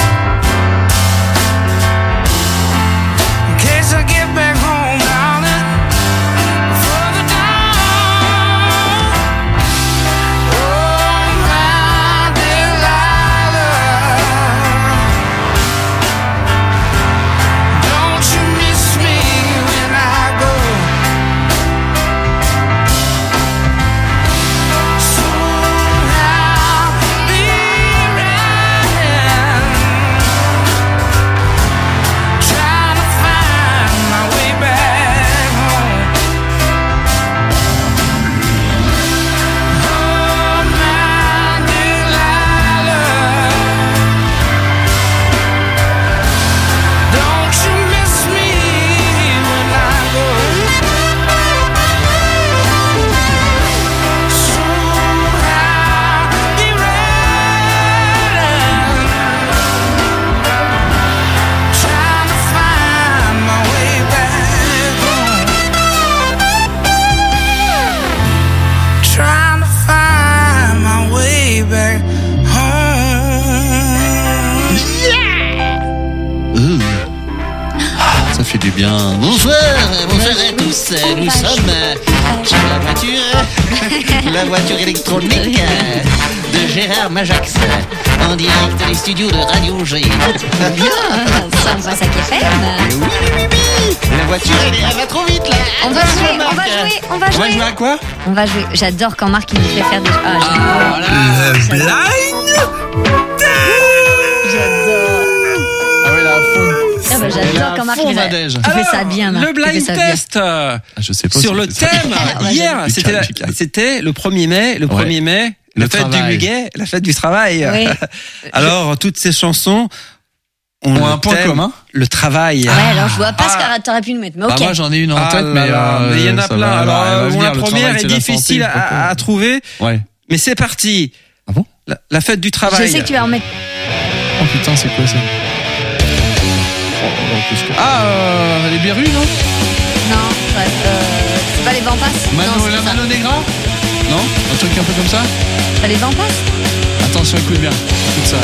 in case I get back home, darling, before the dawn. Oh, my Delilah, don't you miss me when I go? Soon I'll be riding, trying to find my way back home. Oh, my Delilah, don't you miss me when I go? Soon I'll be riding, trying to find my way back home. Trying to find my way back home. Ça fait du bien. Bonsoir à tous. Nous sommes sur la voiture électronique de Gérard Majax, en direct des studios de Radio G. Ça me passe à KFM. La voiture, elle va trop vite là. On va jouer. On va jouer à quoi? On va jouer. J'adore quand Marc il nous fait faire des. Blind J'adore. Ah ouais, là, à fond. J'adore quand Marc fond, Nadège. Tu fais ça bien, Marc. Le blind test. Je sais pas sur si le c'est ça. thème. Hier, c'était le 1er mai. Le 1er mai. La fête du muguet, la fête du travail. Oui. Alors, toutes ces chansons ont un point commun. Le travail. Ouais, alors je vois pas ce que t'aurais pu nous mettre. Mais ok. Moi, j'en ai une en tête, mais il y en a plein. Alors, la première est difficile à trouver. Ouais. Mais c'est parti. Ah bon? La fête du travail. Je sais que tu vas en mettre. Oh putain, c'est quoi ça? Les Berus, non? Non, c'est pas les Vampas. Mano Negra? Non? Un truc un peu comme ça? Pas les Vampas? Attention, écoute bien. Écoute ça.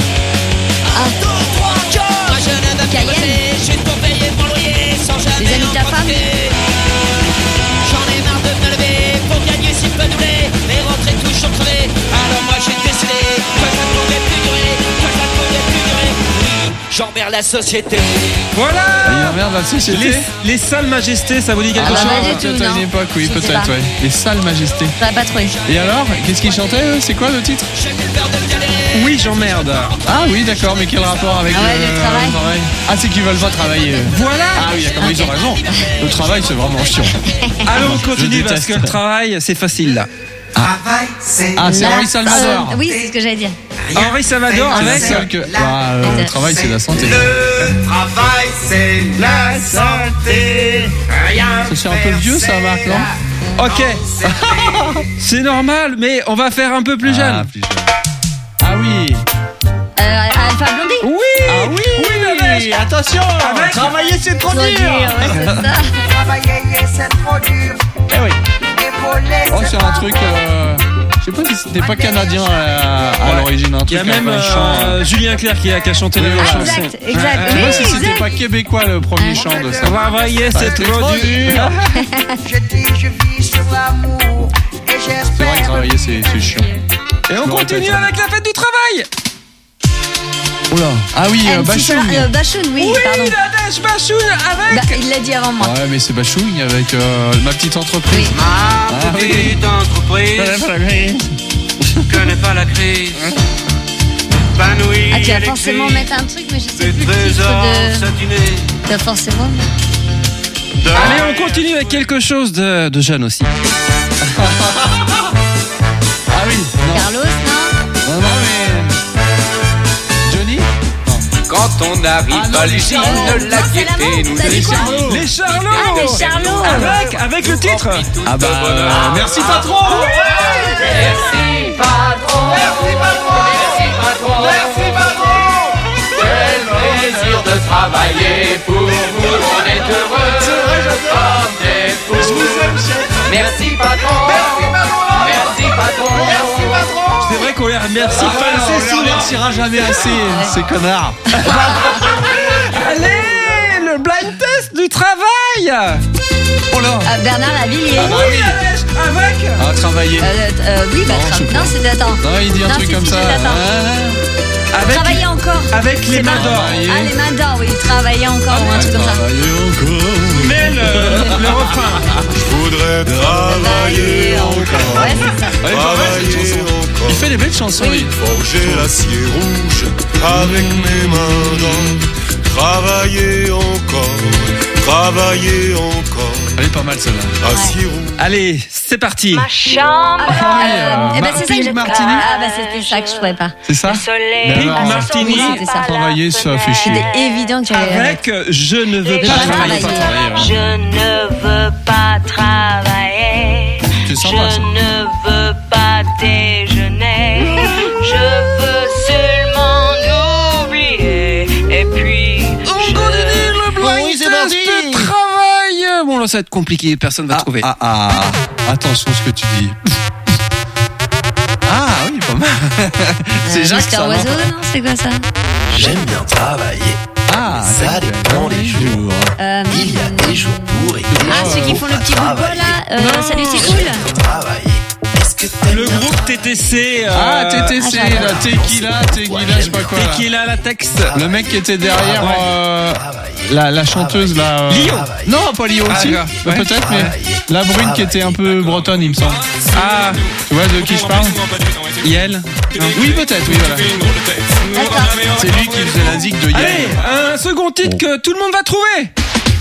Les amis de ta femme? J'en ai marre de me lever pour gagner si peu doublé et rentrer toujours crevé. Alors moi j'ai décidé que ça ne pouvait plus durer, Oui, j'emmerde la société. Voilà. Il emmerde la société. Les salles majestés, ça vous dit quelque chose? Peut-être à une époque, oui, peut-être, ouais. Les salles majestés. Ça va pas trouvé. Et alors, qu'est-ce qu'ils chantaient? C'est quoi le titre? Oui, j'emmerde. Ah oui, d'accord, mais quel rapport avec le travail? Ah, c'est qu'ils veulent pas travailler. Voilà. Ah oui, d'accord, ils ont raison. Le travail, c'est vraiment chiant. Allez, on continue parce que le travail, c'est facile là. C'est Henri Salvador. Oui, c'est ce que j'allais dire. Henri Salvador avec. Le travail, c'est la santé. Le travail, c'est la santé. Ça c'est un peu vieux, ça, Marc, non? Ok. C'est normal, mais on va faire un peu plus jeune. Ah oui. Alpha Blondie? Oui. Ah oui. Attention. Travailler, c'est trop dur. Ouais, c'est ça. Travailler, c'est trop dur. Eh oui. Oh, c'est un truc. Je sais pas si c'était pas canadien à l'origine. Il y a même Julien Clerc qui a chanté la chanson. Exact. Je sais pas si c'était pas québécois le premier chant de ça. Travailler, c'est trop dur. Je dis, je vis sur l'amour. Et j'espère. C'est vrai que travailler, c'est chiant. Et on continue avec la fête du travail. Oula. Ah oui, Bachoun. Bachoun, oui, pardon. Nadège Bachoun avec. Il l'a dit avant moi. Ouais, mais c'est Bachoun avec ma petite entreprise. Ma petite entreprise connaît pas la crise. Tu vas forcément mettre un truc, mais je sais plus le titre de... Tu vas forcément... Allez, on continue avec quelque chose de jeune aussi. Ah oui. Carlos, non? Non, mais... Johnny? Quand on arrive à l'usine de la gaieté, nous Les Charlots. Ah, les Charlots. Avec le titre. Ah bah, merci patron. Merci patron. Merci patron. Merci patron. Merci patron. Quel plaisir de travailler pour vous. On est heureux. Comme des fous. Je vous aime, chef. Merci patron. Merci patron. Merci patron. Merci patron. C'est vrai qu'on les remercie pas assez On ne remerciera jamais assez, ces connards. Allez, le blind test du travail. Oh là. Bernard Lavillier. Ah bah oui. Avec. Ah, travailler. Oui, bah, Non, je sais pas. non, c'est attends. Non, il dit un truc comme ça. Travailler encore. Avec les mains d'or. Ah, les mains d'or, oui. Travailler encore ou un truc comme ça. Mais le refrain. Je voudrais travailler encore. Ouais, c'est ça. Ouais, Travailler encore. il fait des belles chansons, oui. Forger l'acier rouge avec mes mains d'or. Travailler encore. Travailler encore. Elle est pas mal celle-là. Acier rouge. Allez, c'est parti. Ma chambre. Eh ben c'est ça que j'ai Martini. Ah bah c'était ça que je trouvais pas. C'est ça? Pink Martini. Oui, c'était ça. Travailler, ça fait chier. C'était évident que j'allais Avec je ne veux pas travailler. Je ne veux pas travailler. C'est sympa, ça. Je ne veux pas déjeuner. Je veux seulement oublier. Et puis. Oui, c'est parti. Travail. Bon là ça va être compliqué, personne va trouver. Attention ce que tu dis. Ah oui, pas mal. C'est Jacques Mister ça. Oiseau, non? C'est quoi ça? J'aime bien travailler. Ah, Ça dépend des jours. Il y a des jours pour et des Ah, jours ceux qui font le petit bout de bois là. Salut, c'est cool. travailler. Est-ce que t'aimes Le groupe TTC. Ah, TTC, j'adore. la Tequila, je sais pas quoi. là. Tequila latex. Le mec qui était derrière la chanteuse là. Lio. Non, pas Lio aussi. d'accord. Ouais. Peut-être, mais la brune qui était un peu bretonne, il me semble. Ah, Tu vois de qui je parle? Yel. Oui, peut-être, oui, voilà. D'accord. C'est lui qui faisait la zig de Yel. Allez, un second titre que tout le monde va trouver.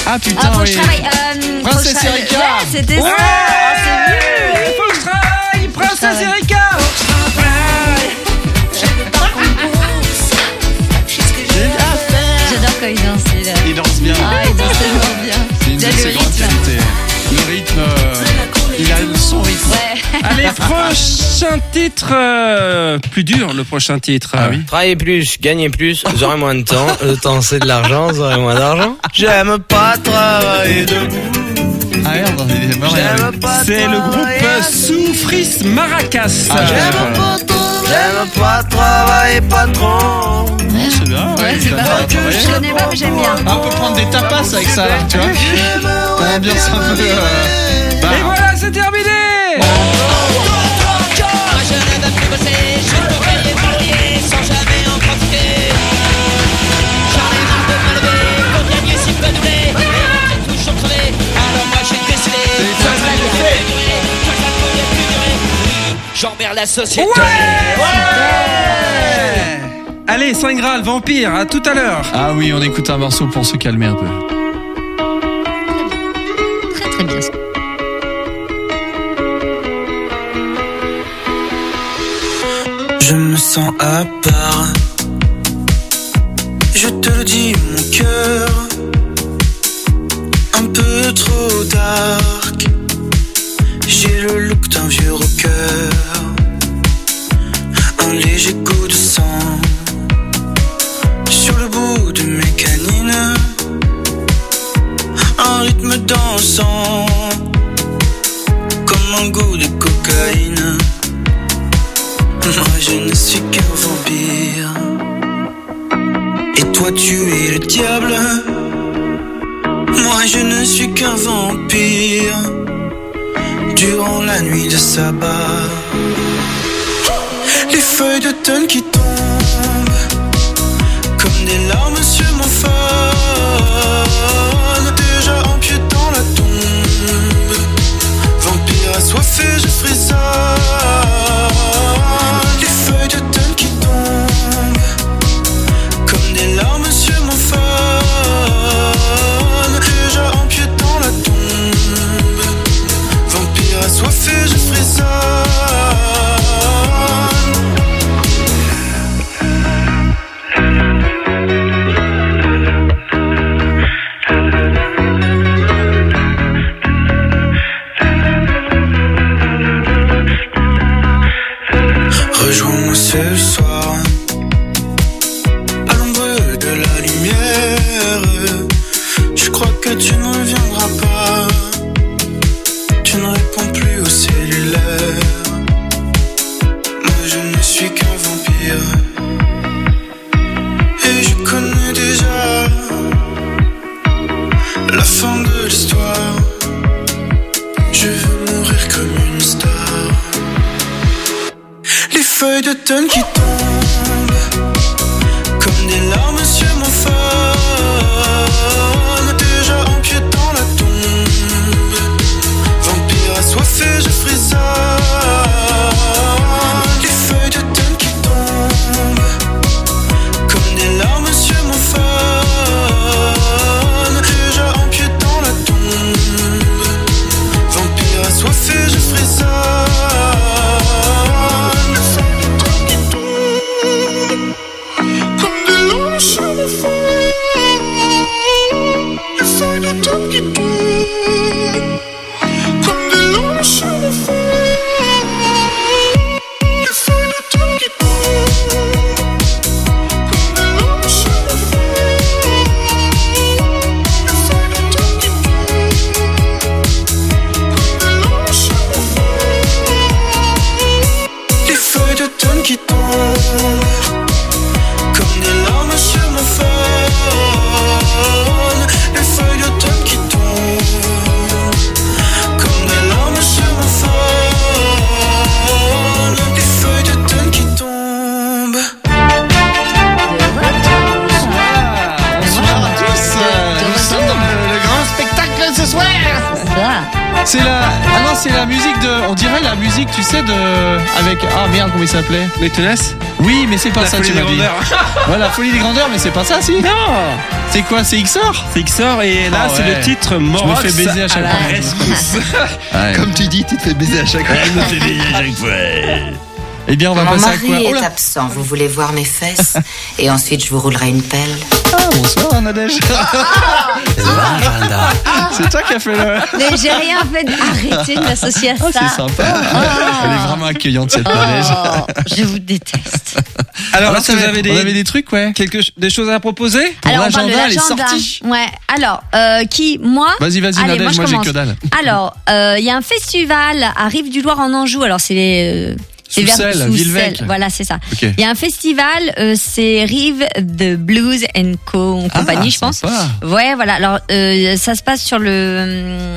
Ah putain, faut que oui. je travaille. Princesse Erika. Ouais, c'était ça. Ouais, C'est mieux. faut que je travaille, Princesse Erika. J'adore quand il danse. Il danse bien. Ah, il danse tellement bien. C'est une de Il a ses le grandes rythme. qualités. Le rythme, il a son rythme. Ouais. Allez, prochain titre. Plus dur, le prochain titre. Ah oui. Travailler plus, gagner plus, j'aurai moins de temps. Le temps c'est de l'argent, j'aurai moins d'argent. J'aime pas travailler debout. Ah merde, il est mort. J'aime pas C'est le groupe travailler Soufris Maracas. J'aime pas travailler pas trop. C'est bien. Ouais, c'est pas mal. Je connais pas, mais j'aime bien. Ah, on peut prendre des tapas avec ça, là, tu vois. L'ambiance un peu. Et voilà, c'est terminé. J'emmerde la société. Ouais. Allez, Saint Graal, Vampire, à tout à l'heure. Ah oui, on écoute un morceau pour se calmer un peu. Très très bien. Je me sens à part. Je te le dis, mon cœur. Un peu trop dark. J'ai le look d'un vieux rocker. Un léger coup de sang sur le bout de mes canines. Un rythme dansant comme un goût de cocaïne. Moi je ne suis qu'un vampire. Et toi tu es le diable. Moi je ne suis qu'un vampire. Durant la nuit de sabbat, les feuilles d'automne qui tombent comme des larmes sur mon faune. Déjà en pied dans la tombe, vampire assoiffé, je frissonne. Les feuilles d'automne qui tombent comme des larmes sur mon faune. Déjà en pied dans la tombe, vampire assoiffé, je frissonne. Rejoins-moi ce soir à l'ombre de la lumière. Je crois que tu ne reviendras pas. Tu ne réponds plus au cellulaire. Moi je ne suis qu'un vampire. Et je connais déjà la fin de l'histoire. Je veux mourir comme une star. Les feuilles d'automne qui tombent comme des larmes sur mon faune. Déjà en pied dans la tombe, vampire assoiffé, je frissonne. Les feuilles d'automne qui tombent comme des larmes sur mon faune. Déjà en pied dans la tombe, vampire assoiffé, je frissonne. Les feuilles d'automne qui tombent comme des larmes sur mon faune. Les feuilles d'automne qui tombent comme des larmes sur mon faune. Les feuilles d'automne qui tombent. Bonsoir à tous. Nous sommes dans le grand spectacle ce soir. C'est la. Ah non, c'est la musique de. On dirait la musique, tu sais, de. Avec. Ah merde, comment il s'appelait? Métonès. Oui, mais c'est pas La ça, folie tu des m'as dit. grandeurs. Ouais, la folie des grandeurs, mais c'est pas ça, si. Non. C'est quoi, c'est XOR? C'est XOR et là, c'est le titre Morox. Je me fais baiser à chaque la fois. rescousse. Comme tu dis, tu te fais baiser à chaque fois. Elle me fait baiser à chaque fois. Eh bien, on va Mon passer à quoi? mari Oh est là. absent. Vous voulez voir mes fesses et ensuite je vous roulerai une pelle. Ah, bonsoir, Nadège. C'est toi qui as fait le. Mais j'ai rien fait. Arrêtez de m'associer à ça. C'est sympa. Elle est vraiment accueillante, cette Nadège. Je vous déteste. Alors, est-ce que vous avez on avait des trucs, ouais. des choses à proposer? Alors, on parle de l'agenda, elle est l'agenda. sortie. Ouais. Alors, qui, moi. Vas-y, Allez, Nadège, moi j'ai commence. que dalle. Alors, il y a un festival à Rive-du-Loir en Anjou. Alors, c'est Soussel, vers Villevêque. Voilà, c'est ça. Ok. Il y a un festival, c'est Rive the Blues and Company, je pense. sympa. Ouais, voilà. Alors, ça se passe sur le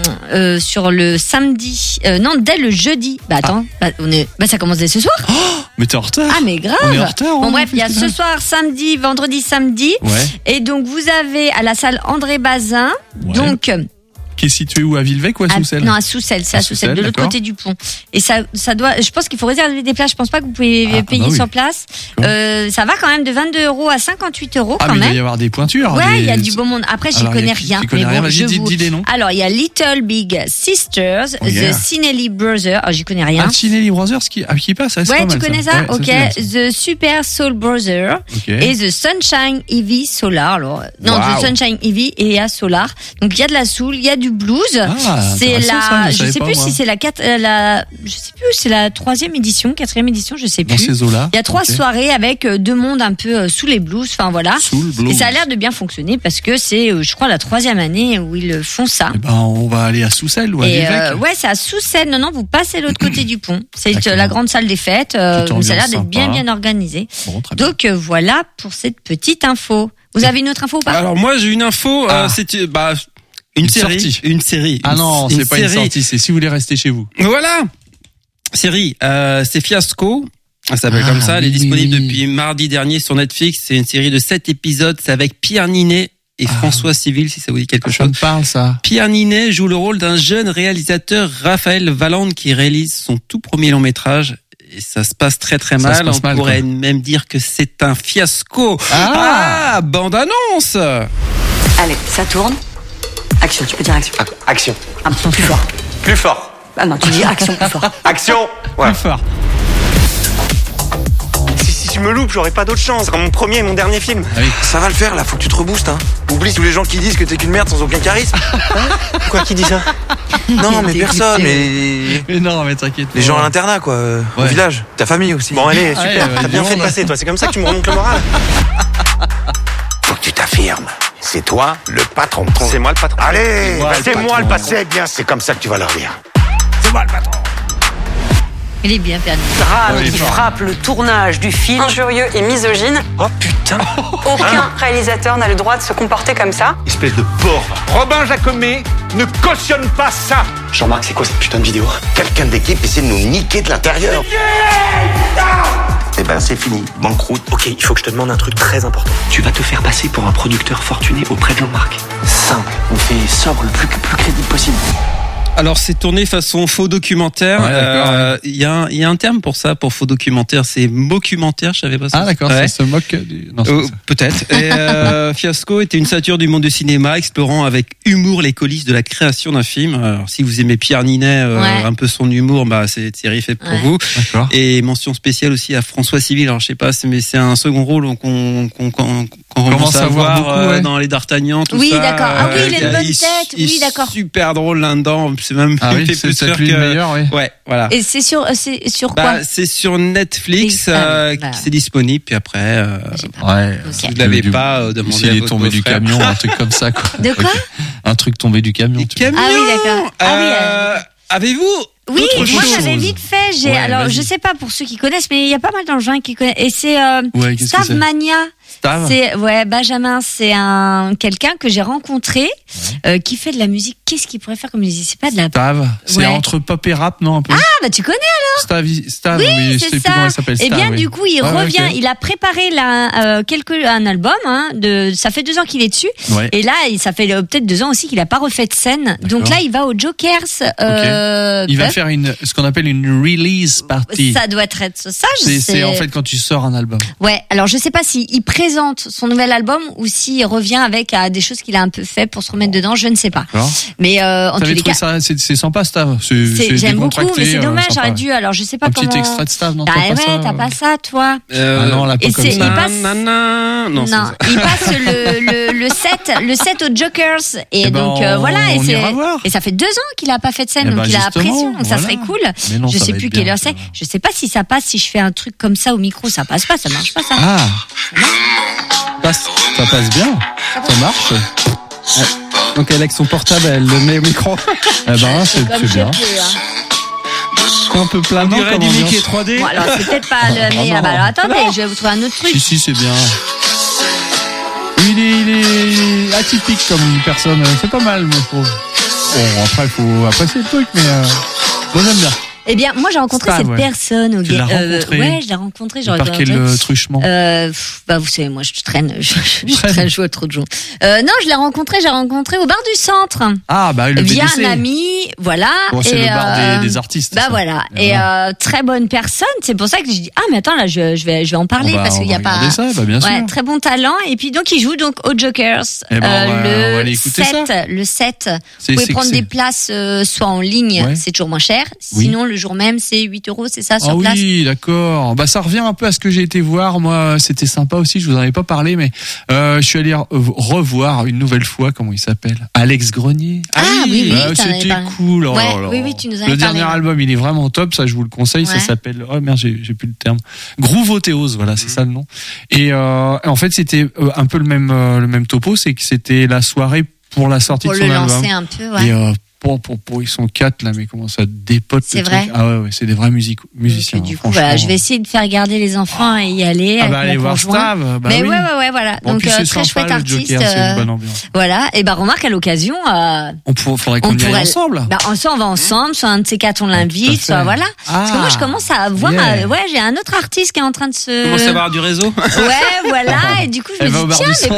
samedi. Non, dès le jeudi. Bah attends, ça commence dès ce soir. Mais t'es en retard. Ah mais grave. On est en retard. Bon hein, bref, il y a festival. ce soir, samedi, vendredi, samedi. Ouais. Et donc vous avez à la salle André Bazin, Ouais. donc Qui est situé où, à Villevêque ou à Soussel? non, à Soussel, c'est À à Soussel, Soussel, de l'autre d'accord. côté du pont. Et ça doit, je pense qu'il faut réserver des places. Je pense pas que vous pouvez payer bah oui. sur place. Ça va quand même de 22 € à 58 € Ah, quand mais il doit même. y avoir des pointures. Ouais, il y a du beau monde. Après, j'y Alors, connais il y a qui rien. connaît Mais rien, bon, vas-y, dis des noms. Alors, il y a Little Big Sisters, Oh, yeah. The Cinelli Brothers. Ah, j'y connais rien. Ah, Cinelli Brothers qui passe, ça, c'est Ouais, pas tu mal, connais ça? Ouais, Ok. c'est bien, ça. The Super Soul Brothers Ok. et The Sunshine Heavy Solar. Alors, non, Wow. The Sunshine Heavy et à Solar. Donc, il y a de la soul, il y a du blues. C'est intéressant, ça, je savais sais pas, plus moi. si c'est je sais plus, c'est la 3e édition, 4e édition, je sais Dans plus. ces eaux-là. Il y a 3 Ok. soirées avec deux mondes un peu sous les blues. Enfin, voilà. Sous le blues. Et ça a l'air de bien fonctionner parce que c'est, je crois, la 3e année où ils font ça. Eh ben, on va aller à Soussel ou à Et Villevêque. ouais, c'est à Soussel. Non, vous passez de l'autre côté du pont. C'est D'accord. la grande salle des fêtes. Petite Ça a l'air ambiance d'être bien, sympa. bien organisé. Bon, très bien. Donc voilà pour cette petite info. Vous avez une autre info ou pas? Alors, moi, j'ai une info. C'est une série. sortie. Une série. Ah non, c'est pas une série. sortie, c'est si vous voulez rester chez vous. Voilà. Série. C'est Fiasco. Elle s'appelle comme ça. Elle est oui, disponible oui. depuis mardi dernier sur Netflix. C'est une série de 7 épisodes. C'est avec Pierre Ninet et François Civil, si ça vous dit quelque Ça chose. me parle, ça. Pierre Ninet joue le rôle d'un jeune réalisateur, Raphaël Valente, qui réalise son tout premier long métrage. Et ça se passe très très Ça se mal. passe On mal, pourrait quoi. même dire que c'est un fiasco. Ah Bande annonce. Allez, ça tourne. Action, tu peux dire action. Action. Un peu plus fort. Plus fort. Ah non, tu dis action plus fort. Action. Ouais. Plus fort. Si je me loupe, j'aurai pas d'autre chance. C'est comme mon premier et mon dernier film. Ah oui. Ça va le faire là, faut que tu te reboostes. Hein. Oublie tous les gens qui disent que t'es qu'une merde sans aucun charisme. Quoi, qui dit ça? Non, mais personne. Mais non, mais t'inquiète pas. Les gens à l'internat, quoi. Au Ouais. village. Ta famille aussi. Bon, allez, super. Ouais, T'as bien dis fait de donc, passer, toi. C'est comme ça que tu me remontes le moral. Faut que tu t'affirmes. C'est toi le patron. C'est moi le patron. Allez, moi, c'est le moi le patron. patron. C'est bien, c'est comme ça que tu vas leur dire. C'est moi le patron. Il est bien perdu. Drame Ouais, qui fort. frappe le tournage du film. Injurieux et misogyne. Oh putain. Aucun réalisateur n'a le droit de se comporter comme ça. Espèce de porc. Robin Jacomet ne cautionne pas ça. Jean-Marc, c'est quoi cette putain de vidéo? Quelqu'un d'équipe essaie de nous niquer de l'intérieur. Eh ben, c'est fini. Banqueroute. Ok, il faut que je te demande un truc très important. Tu vas te faire passer pour un producteur fortuné auprès de Jean-Marc. Simple. On fait sobre le plus crédible possible. Alors c'est tourné façon faux documentaire. Ouais, d'accord, ouais. Il y a un terme pour ça, pour faux documentaire. C'est mockumentaire. Je savais pas ça. Ah d'accord, Ouais. ça se moque du... Non, c'est pas ça. Peut-être. Et Fiasco était une satire du monde du cinéma, explorant avec humour les coulisses de la création d'un film. Alors, si vous aimez Pierre Ninet, Ouais. un peu son humour, bah c'est une série faite pour Ouais. vous. D'accord. Et mention spéciale aussi à François Civil. Alors je sais pas, mais c'est un second rôle qu'on commence à voir beaucoup, ouais. dans les D'Artagnan. Tout Oui, ça. d'accord. Ah oui, il a une bonne tête. il Oui, est d'accord. Super drôle là-dedans. C'est même Ah il me oui, fait c'est plus peut-être peur lui que... le meilleur, oui. Ouais, voilà. Et c'est sur quoi? Bah, c'est sur Netflix, c'est disponible. Puis après, Ouais. si vous ne l'avez pas, demandez S'il à est votre tombé du beau-frère. camion, un truc comme ça, quoi. De quoi? Ok. Un truc tombé du camion. tu vois. Camion. Ah oui, d'accord. Ah oui, Avez-vous Oui, d'autres moi choses j'avais vite fait. Ouais, Alors vas-y. je sais pas pour ceux qui connaissent, mais il y a pas mal dans le genre qui connaissent. Et c'est Ouais, qu'est-ce que c'est Stavmania. Benjamin, c'est quelqu'un que j'ai rencontré qui fait de la musique. Qu'est-ce qu'il pourrait faire comme musique? C'est pas de la Stav. C'est entre pop et rap, non, un peu. Ah, bah tu connais alors. Stav, oui, je sais plus comment il s'appelle. Et bien du coup, il revient. Okay. Il a préparé un album. Ça fait 2 ans qu'il est dessus. Ouais. Et là, ça fait peut-être 2 ans aussi qu'il a pas refait de scène. D'accord. Donc là, il va au Jokers. Il va faire ce qu'on appelle une release party. Ça doit être ça. C'est en fait quand tu sors un album. Ouais. Alors je sais pas s'il présente son nouvel album ou s'il revient avec des choses qu'il a un peu fait pour se remettre dedans. Je ne sais pas. D'accord. Mais en tous les cas, ça, c'est sympa, Stav. J'aime beaucoup, mais c'est dommage. J'aurais dû. Alors je sais pas comment. Un petit extrait de Stav, non? T'as pas ça, toi. Non, là pas comme ça. Il passe le set aux Jokers et donc voilà. Et ça fait 2 ans qu'il a pas fait de scène, donc il a pression. Donc ça serait cool. Je sais plus quelle heure c'est. Je sais pas si ça passe. Si je fais un truc comme ça au micro, ça passe pas. Ça marche pas ça. Ah. Ça passe bien. Ça marche. Donc avec son portable, elle le met au micro. C'est bien. C'est un peu plein on dirait du Mickey 3D. Bon, alors c'est peut-être pas le meilleur. Alors attendez, je vais vous trouver un autre truc. Si, c'est bien. Il est atypique comme personne. C'est pas mal, mon pauvre. Bon, après, il faut apprécier le truc, mais moi j'aime bien. Eh bien, moi, j'ai rencontré cette personne au Tu l'as rencontré. Ouais, je l'ai rencontré. Par quel truchement? Vous savez, moi, je traîne je vois trop de gens. Non, j'ai rencontré au bar du centre. Ah, bah, le via BDC. un ami, voilà. Bon, c'est le bar des artistes. Bah, voilà. Et très bonne personne. C'est pour ça que j'ai dit, mais attends, là, je vais en parler parce qu'il y a pas. Ça, bien sûr. Très bon talent. Et puis, donc, il joue donc aux Jokers. Le 7. Vous pouvez prendre des places, soit en ligne, c'est toujours moins cher. Sinon, le jour même, c'est 8 €, c'est ça, sur place? Oui, d'accord. Bah, ça revient un peu à ce que j'ai été voir. Moi, c'était sympa aussi. Je vous en avais pas parlé, mais je suis allé revoir une nouvelle fois, comment il s'appelle? Alex Grenier. Oui, c'était cool. Oh là là. Oui, tu nous avais Le dernier album, il est vraiment top. Ça, je vous le conseille. Ça s'appelle, oh merde, j'ai plus le terme. Groovothéos, voilà, c'est ça le nom. Et en fait, c'était un peu le même topo. C'est que c'était la soirée pour la sortie de son album. Pour le lancer un peu, ouais. Et, ils sont 4 là, mais comment ça dépote? C'est vrai. Truc. Ah ouais, c'est des vrais musiciens. Du coup, voilà, je vais essayer de faire garder les enfants et y aller. Aller voir Stav. Mais oui. voilà. Bon, donc très sympa, chouette artiste. Joker, c'est une bonne ambiance. Voilà. Et remarque à l'occasion. Faudrait qu'on y aille ensemble. Soit on va ensemble, soit un de ces 4 on l'invite, soit voilà. Parce que moi je commence à voir. J'ai un autre artiste qui est en train de se. Commence à avoir du réseau. Ouais, voilà. Et du coup je me dis tiens,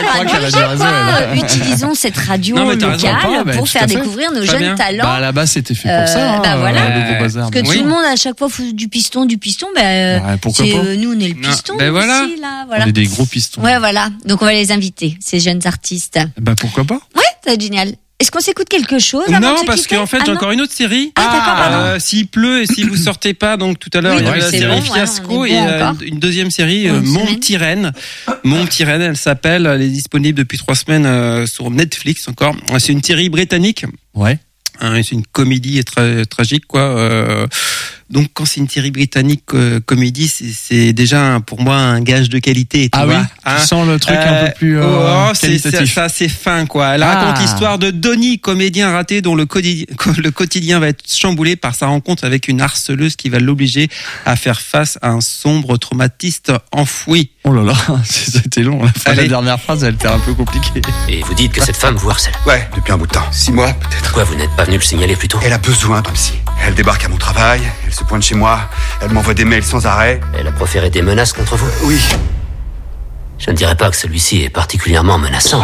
mais utilisons cette radio locale pour faire découvrir nos jeunes talents. À la base, c'était fait pour ça. Voilà. Le Gros Bazar. Parce que tout le monde à chaque fois fait du piston. Pourquoi pas? Nous, on est le piston. Voilà. Aussi, là, voilà. On est des gros pistons. Ouais, voilà. Donc on va les inviter, ces jeunes artistes. Pourquoi pas? Ouais, ça va être génial. Est-ce qu'on s'écoute quelque chose? Non, parce qu'en fait, j'ai encore une autre série. D'accord, pardon. S'il pleut et si vous sortez pas, donc tout à l'heure, il y avait la série Fiasco et une deuxième série, Mon Petit Rennes. Mon Petit Rennes, elle s'appelle, elle est disponible depuis 3 semaines sur Netflix encore. C'est une série britannique. Ouais. C'est une comédie très tragique, quoi. Donc, quand c'est une série britannique comédie, c'est déjà pour moi un gage de qualité. Tu vois, tu sens le truc un peu plus qualitatif. Ça, c'est fin, quoi. Elle raconte l'histoire de Donny, comédien raté dont le quotidien va être chamboulé par sa rencontre avec une harceleuse qui va l'obliger à faire face à un sombre traumatisme enfoui. Oh là là, c'était long. La dernière phrase, elle était un peu compliquée. Et vous dites que cette femme vous harcèle? Ouais, depuis un bout de temps. 6 mois, peut-être. Pourquoi vous n'êtes pas venu le signaler plus tôt? Elle a besoin d'un psy. Elle débarque à mon travail, elle se pointe chez moi, elle m'envoie des mails sans arrêt. Elle a proféré des menaces contre vous? Oui. Je ne dirais pas que celui-ci est particulièrement menaçant.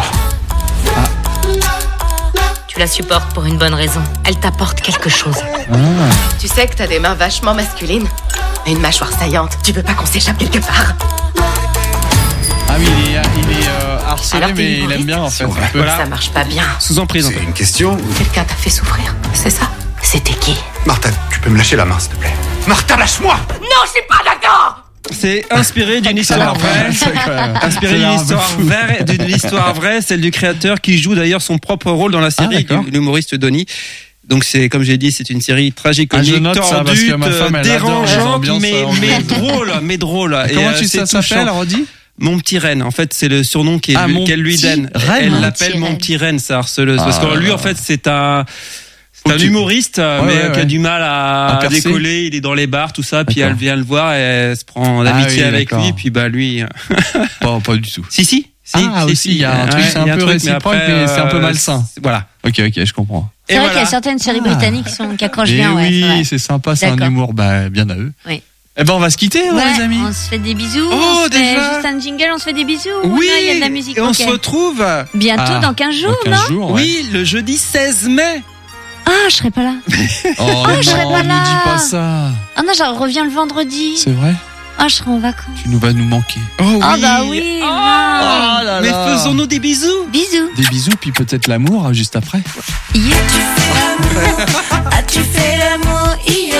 Tu la supportes pour une bonne raison. Elle t'apporte quelque chose. Tu sais que t'as des mains vachement masculines et une mâchoire saillante. Tu veux pas qu'on s'échappe quelque part? Ah oui, il est harcelé, mais il aime bien en fait. Voilà. Ça marche pas bien. Sous emprise. C'est une question. Quelqu'un t'a fait souffrir, c'est ça? C'était qui? Martha, tu peux me lâcher la main, s'il te plaît? Martha, lâche-moi! Non, je suis pas d'accord! C'est inspiré d'une histoire vraie. Inspiré d'une histoire vraie, celle du créateur qui joue d'ailleurs son propre rôle dans la série, l'humoriste Donny. Donc c'est, comme j'ai dit, c'est une série tragicomique, tordue, dérangeante, mais drôle. Comment ça s'appelle, Rodi? Mon Petit Rennes, en fait, c'est le surnom qu'elle lui donne. Elle l'appelle Mon Petit Rennes, sa harceleuse. Parce que lui, en fait, c'est C'est un humoriste, mais qui a du mal à décoller. Il est dans les bars, tout ça. Puis elle vient le voir et elle se prend d'amitié avec lui. Puis lui. Pas du tout. Si. Aussi, il y a un truc, c'est un peu réciproque, mais c'est un peu malsain. Voilà. Ok, je comprends. C'est vrai qu'il y a certaines séries britanniques qui accrochent bien. Oui, c'est sympa, c'est un humour bien à eux. Oui. Eh ben, on va se quitter, les amis. On se fait des bisous. Oh, on se fait juste un jingle, on se fait des bisous. Oui, il y a de la musique. Et on se retrouve bientôt dans 15 jours, non? Oui, le jeudi 16 mai. Ah, je serai pas là. Je serai pas là. Ne dis pas ça. Ah non, je reviens le vendredi. C'est vrai? Ah, je serai en vacances. Tu vas nous manquer. Ah bah oui. Mais faisons-nous des bisous. Bisous. Des bisous, puis peut-être l'amour juste après. Hier, as-tu fait l'amour hier?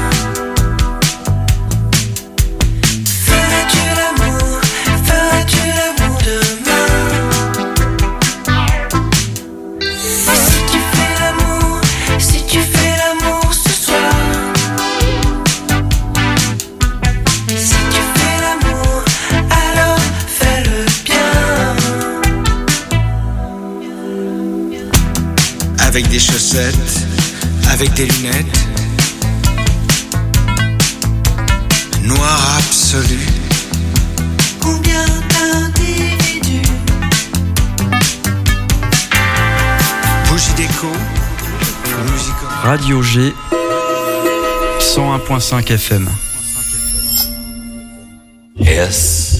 Feras-tu l'amour demain? Si tu fais l'amour ce soir, si tu fais l'amour, alors fais-le bien. Avec des chaussettes, avec des lunettes, noir absolu. Combien d'individus? Bougie déco, musique. Radio G 101.5 FM. Yes.